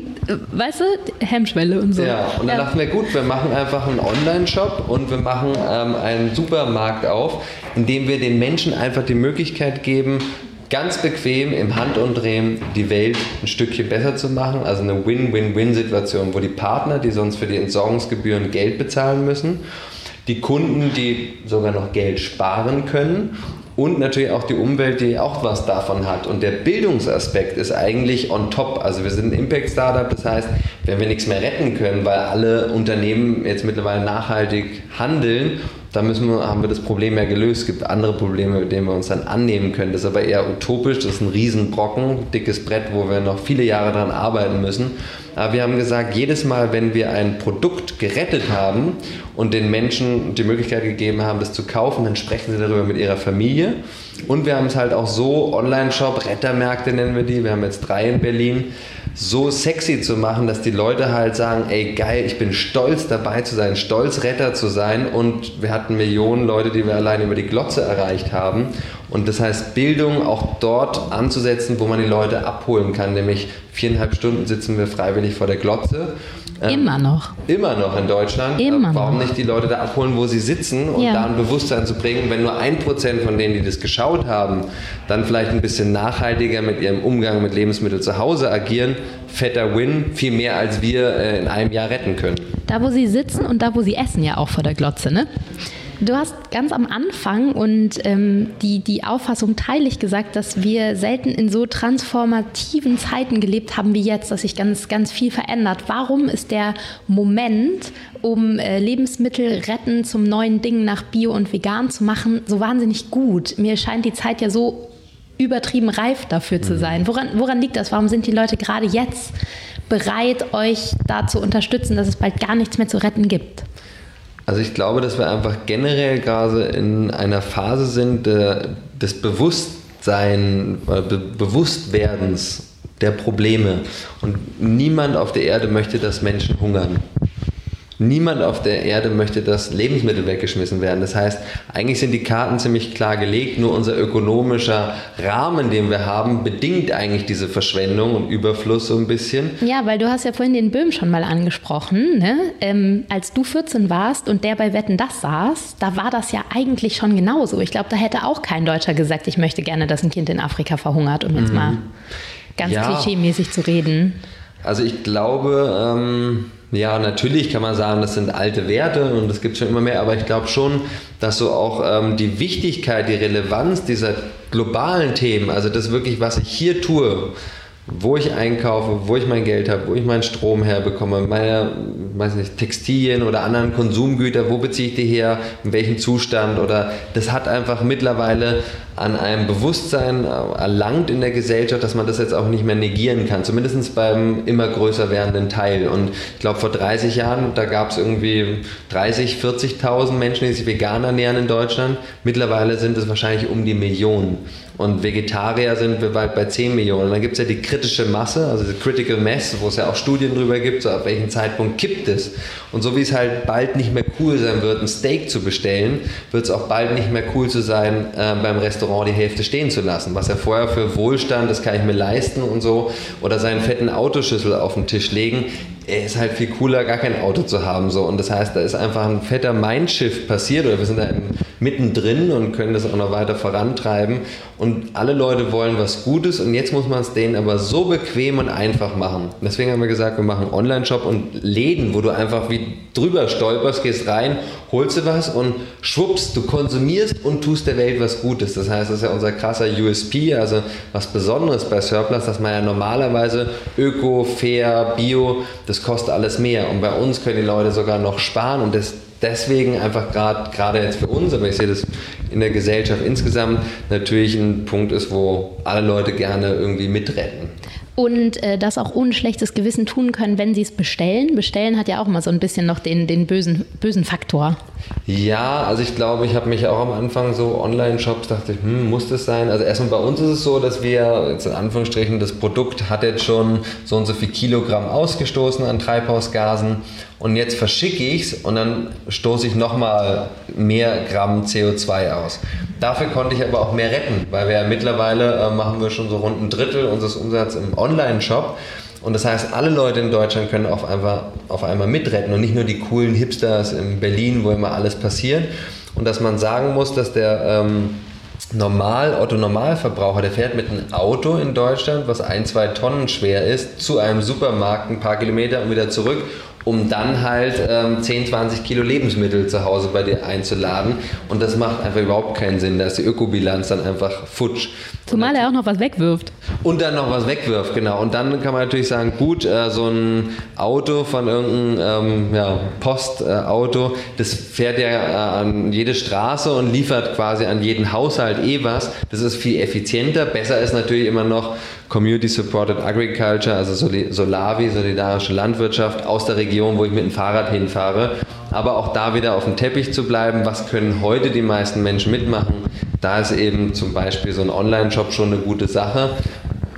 weißt du, Hemmschwelle und so. Ja, und dann ja. dachten wir, gut, wir machen einfach einen Online-Shop und wir machen ähm, einen Supermarkt auf, in dem wir den Menschen einfach die Möglichkeit geben, ganz bequem im Handumdrehen die Welt ein Stückchen besser zu machen. Also eine Win-Win-Win-Situation, wo die Partner, die sonst für die Entsorgungsgebühren Geld bezahlen müssen, die Kunden, die sogar noch Geld sparen können und natürlich auch die Umwelt, die auch was davon hat. Und der Bildungsaspekt ist eigentlich on top. Also wir sind ein Impact-Startup, das heißt, wenn wir nichts mehr retten können, weil alle Unternehmen jetzt mittlerweile nachhaltig handeln, dann müssen wir, haben wir das Problem ja gelöst. Es gibt andere Probleme, mit denen wir uns dann annehmen können. Das ist aber eher utopisch, das ist ein Riesenbrocken, dickes Brett, wo wir noch viele Jahre dran arbeiten müssen. Aber wir haben gesagt, jedes Mal, wenn wir ein Produkt gerettet haben und den Menschen die Möglichkeit gegeben haben, das zu kaufen, dann sprechen sie darüber mit ihrer Familie. Und wir haben es halt auch so, Online-Shop, Rettermärkte nennen wir die, wir haben jetzt drei in Berlin, so sexy zu machen, dass die Leute halt sagen, ey geil, ich bin stolz dabei zu sein, stolz Retter zu sein und wir hatten Millionen Leute, die wir allein über die Glotze erreicht haben und das heißt Bildung auch dort anzusetzen, wo man die Leute abholen kann, nämlich viereinhalb Stunden sitzen wir freiwillig vor der Glotze Immer ähm, noch. Immer noch in Deutschland. Immer Warum noch. nicht die Leute da abholen, wo sie sitzen und ja. da ein Bewusstsein zu bringen, wenn nur ein Prozent von denen, die das geschaut haben, dann vielleicht ein bisschen nachhaltiger mit ihrem Umgang mit Lebensmitteln zu Hause agieren, fetter Win, viel mehr als wir äh, in einem Jahr retten können. Da, wo sie sitzen und da, wo sie essen, ja auch vor der Glotze, ne? Du hast ganz am Anfang und ähm, die, die Auffassung teile ich gesagt, dass wir selten in so transformativen Zeiten gelebt haben wie jetzt, dass sich ganz, ganz viel verändert. Warum ist der Moment, um äh, Lebensmittel retten zum neuen Ding nach Bio und Vegan zu machen, so wahnsinnig gut? Mir scheint die Zeit ja so übertrieben reif dafür zu sein. Woran, woran liegt das? Warum sind die Leute gerade jetzt bereit, euch da zu unterstützen, dass es bald gar nichts mehr zu retten gibt? Also ich glaube, dass wir einfach generell gerade in einer Phase sind äh, des Bewusstsein, äh, Be- Bewusstwerdens der Probleme. Und niemand auf der Erde möchte, dass Menschen hungern. Niemand auf der Erde möchte, dass Lebensmittel weggeschmissen werden. Das heißt, eigentlich sind die Karten ziemlich klar gelegt, nur unser ökonomischer Rahmen, den wir haben, bedingt eigentlich diese Verschwendung und Überfluss so ein bisschen. Ja, weil du hast ja vorhin den Böhm schon mal angesprochen, ne? Ähm, als du vierzehn warst und der bei Wetten, das saß, da war das ja eigentlich schon genauso. Ich glaube, da hätte auch kein Deutscher gesagt, ich möchte gerne, dass ein Kind in Afrika verhungert, um jetzt mhm. mal ganz ja. klischeemäßig zu reden. Also ich glaube, ähm, ja, natürlich kann man sagen, das sind alte Werte und es gibt schon immer mehr, aber ich glaube schon, dass so auch ähm, die Wichtigkeit, die Relevanz dieser globalen Themen, also das wirklich, was ich hier tue, wo ich einkaufe, wo ich mein Geld habe, wo ich meinen Strom herbekomme, meine, weiß nicht, Textilien oder anderen Konsumgüter, wo beziehe ich die her, in welchem Zustand, oder das hat einfach mittlerweile an einem Bewusstsein erlangt in der Gesellschaft, dass man das jetzt auch nicht mehr negieren kann, zumindest beim immer größer werdenden Teil. Und ich glaube, vor dreißig Jahren, da gab es irgendwie dreißig, vierzigtausend Menschen, die sich vegan ernähren in Deutschland. Mittlerweile sind es wahrscheinlich um die Million. Und Vegetarier sind wir bald bei zehn Millionen. Und dann gibt es ja die kritische Masse, also die Critical Mass, wo es ja auch Studien drüber gibt, so ab welchem Zeitpunkt kippt es. Und so wie es halt bald nicht mehr cool sein wird, ein Steak zu bestellen, wird es auch bald nicht mehr cool zu sein, äh, beim Restaurant die Hälfte stehen zu lassen. Was ja vorher für Wohlstand, das kann ich mir leisten und so, oder seinen fetten Autoschüssel auf den Tisch legen, ist halt viel cooler, gar kein Auto zu haben. So. Und das heißt, da ist einfach ein fetter Mindshift passiert, oder wir sind da mittendrin und können das auch noch weiter vorantreiben. Und alle Leute wollen was Gutes, und jetzt muss man es denen aber so bequem und einfach machen. Deswegen haben wir gesagt, wir machen einen Online-Shop und Läden, wo du einfach wie drüber stolperst, gehst rein, holst du was und schwupps, du konsumierst und tust der Welt was Gutes. Das heißt, das ist ja unser krasser U S P, also was Besonderes bei Surplus, dass man ja normalerweise Öko, Fair, Bio, das kostet alles mehr. Und bei uns können die Leute sogar noch sparen, und das deswegen einfach gerade gerade jetzt für uns, aber ich sehe das in der Gesellschaft insgesamt, natürlich ein Punkt ist, wo alle Leute gerne irgendwie mitretten. Und äh, das auch ohne schlechtes Gewissen tun können, wenn sie es bestellen. Bestellen hat ja auch immer so ein bisschen noch den, den bösen, bösen Faktor. Ja, also ich glaube, ich habe mich auch am Anfang so Online-Shops, dachte ich, hm, muss das sein? Also erstmal bei uns ist es so, dass wir, jetzt in Anführungsstrichen, das Produkt hat jetzt schon so und so viel Kilogramm ausgestoßen an Treibhausgasen, und jetzt verschicke ich es und dann stoße ich nochmal mehr Gramm C O zwei aus. Dafür konnte ich aber auch mehr retten, weil wir ja mittlerweile äh, machen wir schon so rund ein Drittel unseres Umsatzes im Online-Shop. Und das heißt, alle Leute in Deutschland können auf einmal, auf einmal mitretten und nicht nur die coolen Hipsters in Berlin, wo immer alles passiert. Und dass man sagen muss, dass der ähm, Normal, Otto-Normalverbraucher, der fährt mit einem Auto in Deutschland, was ein, zwei Tonnen schwer ist, zu einem Supermarkt ein paar Kilometer und wieder zurück, um dann halt ähm, zehn, zwanzig Kilo Lebensmittel zu Hause bei dir einzuladen. Und das macht einfach überhaupt keinen Sinn. Da ist die Ökobilanz dann einfach futsch. Zumal er auch noch was wegwirft. Und dann noch was wegwirft, genau. Und dann kann man natürlich sagen, gut, äh, so ein Auto von irgendeinem ähm, ja, Postauto, äh, das fährt ja äh, an jede Straße und liefert quasi an jeden Haushalt eh was. Das ist viel effizienter. Besser ist natürlich immer noch Community Supported Agriculture, also Solavi, solidarische Landwirtschaft aus der Region, wo ich mit dem Fahrrad hinfahre. Aber auch da wieder auf dem Teppich zu bleiben, was können heute die meisten Menschen mitmachen? Da ist eben zum Beispiel so ein Online-Shop schon eine gute Sache.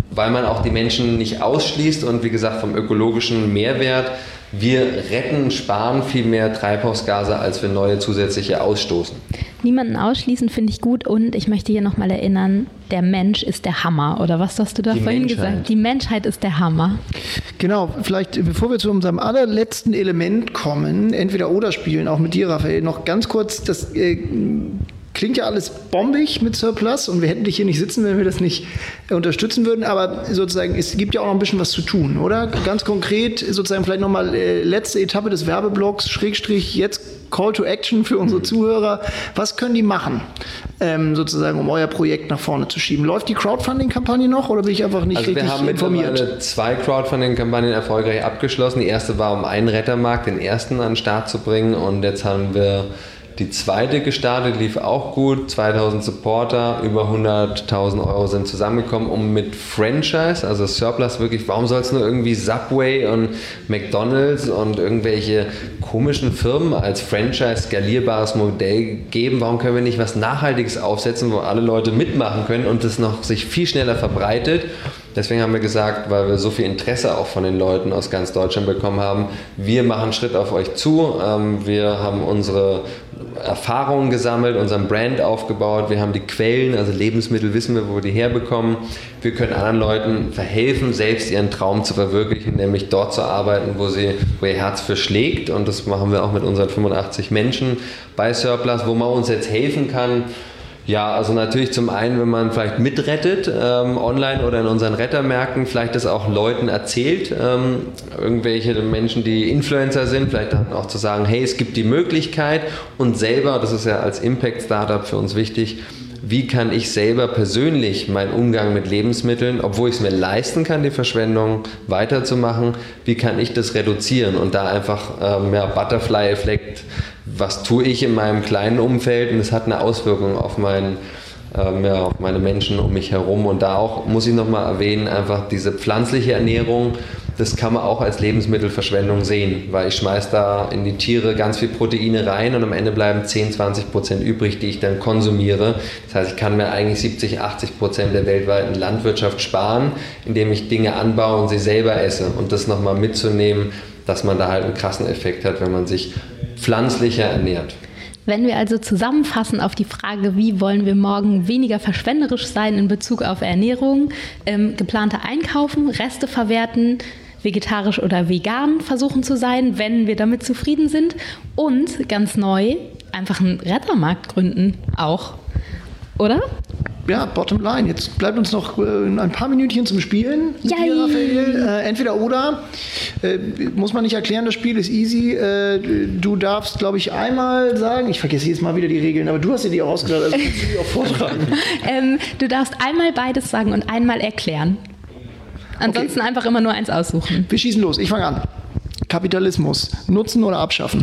weil man auch die Menschen nicht ausschließt und wie gesagt vom ökologischen Mehrwert, wir retten, sparen viel mehr Treibhausgase, als wir neue zusätzliche ausstoßen. Niemanden ausschließen finde ich gut und ich möchte hier nochmal erinnern, der Mensch ist der Hammer, oder was hast du da Die vorhin Menschheit. gesagt? Die Menschheit ist der Hammer. Genau, vielleicht bevor wir zu unserem allerletzten Element kommen, entweder oder spielen, auch mit dir, Raphael, noch ganz kurz, das äh, klingt ja alles bombig mit Surplus und wir hätten dich hier nicht sitzen, wenn wir das nicht äh, unterstützen würden, aber sozusagen, es gibt ja auch noch ein bisschen was zu tun, oder? Ganz konkret, sozusagen vielleicht nochmal äh, letzte Etappe des Werbeblocks, Schrägstrich, jetzt Call to Action für unsere Zuhörer. Was können die machen, ähm, sozusagen, um euer Projekt nach vorne zu schieben? Läuft die Crowdfunding-Kampagne noch oder bin ich einfach nicht also richtig wir haben informiert? mittlerweile zwei Crowdfunding-Kampagnen erfolgreich abgeschlossen. Die erste war, um einen Rettermarkt, den ersten an den Start zu bringen, und jetzt haben wir die zweite gestartet, lief auch gut, zweitausend Supporter, über hunderttausend Euro sind zusammengekommen, um mit Franchise, also Surplus wirklich, warum soll es nur irgendwie Subway und McDonald's und irgendwelche komischen Firmen als Franchise skalierbares Modell geben? Warum können wir nicht was Nachhaltiges aufsetzen, wo alle Leute mitmachen können und das noch sich viel schneller verbreitet? Deswegen haben wir gesagt, weil wir so viel Interesse auch von den Leuten aus ganz Deutschland bekommen haben, wir machen einen Schritt auf euch zu. Wir haben unsere Erfahrungen gesammelt, unseren Brand aufgebaut, wir haben die Quellen, also Lebensmittel wissen wir, wo wir die herbekommen. Wir können anderen Leuten verhelfen, selbst ihren Traum zu verwirklichen, nämlich dort zu arbeiten, wo, sie, wo ihr Herz für schlägt, und das machen wir auch mit unseren fünfundachtzig Menschen bei Surplus, wo man uns jetzt helfen kann. Ja, also natürlich zum einen, wenn man vielleicht mitrettet, ähm, online oder in unseren Rettermärkten, vielleicht das auch Leuten erzählt, ähm, irgendwelche Menschen, die Influencer sind, vielleicht dann auch zu sagen, hey, es gibt die Möglichkeit, und selber, das ist ja als Impact-Startup für uns wichtig, wie kann ich selber persönlich meinen Umgang mit Lebensmitteln, obwohl ich es mir leisten kann, die Verschwendung weiterzumachen, wie kann ich das reduzieren und da einfach ähm, ja, Butterfly-Effekt, was tue ich in meinem kleinen Umfeld, und es hat eine Auswirkung auf, mein, ähm, ja, auf meine Menschen um mich herum. Und da auch, muss ich nochmal erwähnen, einfach diese pflanzliche Ernährung, das kann man auch als Lebensmittelverschwendung sehen, weil ich schmeiße da in die Tiere ganz viel Proteine rein und am Ende bleiben zehn, zwanzig Prozent übrig, die ich dann konsumiere. Das heißt, ich kann mir eigentlich siebzig, achtzig Prozent der weltweiten Landwirtschaft sparen, indem ich Dinge anbaue und sie selber esse. Und das nochmal mitzunehmen, dass man da halt einen krassen Effekt hat, wenn man sich pflanzlicher ernährt. Wenn wir also zusammenfassen auf die Frage, wie wollen wir morgen weniger verschwenderisch sein in Bezug auf Ernährung, ähm, geplante Einkaufen, Reste verwerten, vegetarisch oder vegan versuchen zu sein, wenn wir damit zufrieden sind, und ganz neu einfach einen Rettermarkt gründen auch, oder? Ja, bottom line. Jetzt bleibt uns noch äh, ein paar Minütchen zum Spielen. Mit dir, Raphael. Äh, entweder oder. Äh, muss man nicht erklären, das Spiel ist easy. Äh, du darfst, glaube ich, einmal sagen, ich vergesse jetzt mal wieder die Regeln, aber du hast dir die auch ausgedacht, also kannst du die auch vortragen. ähm, du darfst einmal beides sagen und einmal erklären. Ansonsten okay. Einfach immer nur eins aussuchen. Wir schießen los. Ich fange an. Kapitalismus. Nutzen oder abschaffen?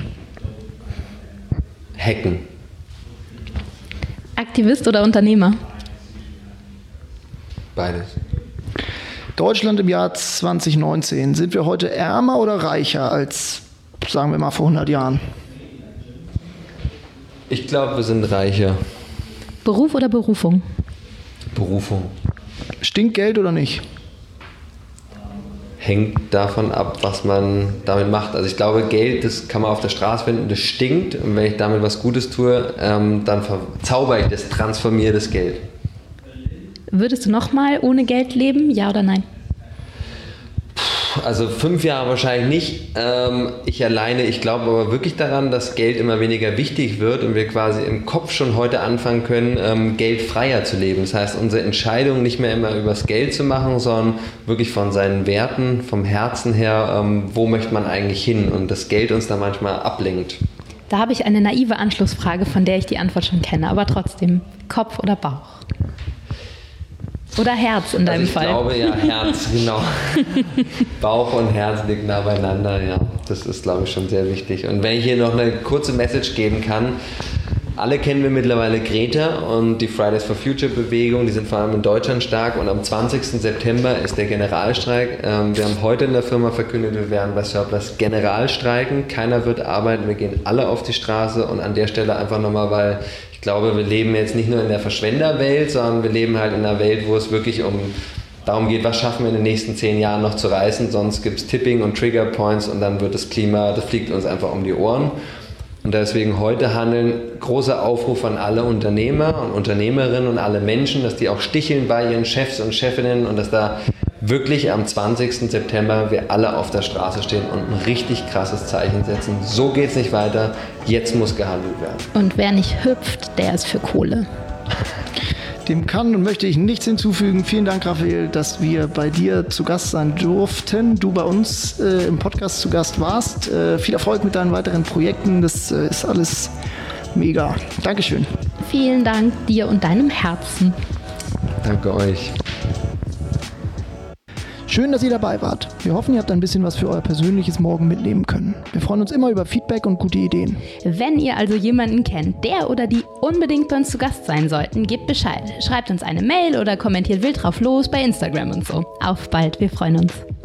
Hacken. Aktivist oder Unternehmer? Beides. Deutschland im Jahr zwanzig neunzehn. Sind wir heute ärmer oder reicher als, sagen wir mal, vor hundert Jahren? Ich glaube, wir sind reicher. Beruf oder Berufung? Berufung. Stinkt Geld oder nicht? Hängt davon ab, was man damit macht. Also ich glaube, Geld, das kann man auf der Straße finden, das stinkt. Und wenn ich damit was Gutes tue, ähm, dann verzauber ich das, transformiere das Geld. Würdest du nochmal ohne Geld leben, ja oder nein? Also fünf Jahre wahrscheinlich nicht. Ähm, ich alleine, ich glaube aber wirklich daran, dass Geld immer weniger wichtig wird und wir quasi im Kopf schon heute anfangen können, ähm, geldfreier zu leben. Das heißt, unsere Entscheidung nicht mehr immer übers Geld zu machen, sondern wirklich von seinen Werten, vom Herzen her, ähm, wo möchte man eigentlich hin, und das Geld uns da manchmal ablenkt. Da habe ich eine naive Anschlussfrage, von der ich die Antwort schon kenne, aber trotzdem, Kopf oder Bauch? Oder Herz in deinem also ich Fall? Ich glaube, ja, Herz, genau. Bauch und Herz liegen nah beieinander, ja. Das ist, glaube ich, schon sehr wichtig. Und wenn ich hier noch eine kurze Message geben kann, alle kennen wir mittlerweile Greta und die Fridays for Future Bewegung, die sind vor allem in Deutschland stark, und am zwanzigsten September ist der Generalstreik. Wir haben heute in der Firma verkündet, wir werden bei Surplus Generalstreiken, keiner wird arbeiten, wir gehen alle auf die Straße, und an der Stelle einfach nochmal, weil ich glaube, wir leben jetzt nicht nur in der Verschwenderwelt, sondern wir leben halt in einer Welt, wo es wirklich um darum geht, was schaffen wir in den nächsten zehn Jahren noch zu reißen, sonst gibt es Tipping und Trigger Points und dann wird das Klima, das fliegt uns einfach um die Ohren. Und deswegen heute handeln, großer Aufruf an alle Unternehmer und Unternehmerinnen und alle Menschen, dass die auch sticheln bei ihren Chefs und Chefinnen und dass da wirklich am zwanzigsten September wir alle auf der Straße stehen und ein richtig krasses Zeichen setzen. So geht's nicht weiter, jetzt muss gehandelt werden. Und wer nicht hüpft, der ist für Kohle. Dem kann und möchte ich nichts hinzufügen. Vielen Dank, Raphael, dass wir bei dir zu Gast sein durften. Du bei uns äh, im Podcast zu Gast warst. Äh, viel Erfolg mit deinen weiteren Projekten. Das äh, ist alles mega. Dankeschön. Vielen Dank dir und deinem Herzen. Danke euch. Schön, dass ihr dabei wart. Wir hoffen, ihr habt ein bisschen was für euer persönliches Morgen mitnehmen können. Wir freuen uns immer über Feedback und gute Ideen. Wenn ihr also jemanden kennt, der oder die unbedingt bei uns zu Gast sein sollten, gebt Bescheid. Schreibt uns eine Mail oder kommentiert wild drauf los bei Instagram und so. Auf bald, wir freuen uns.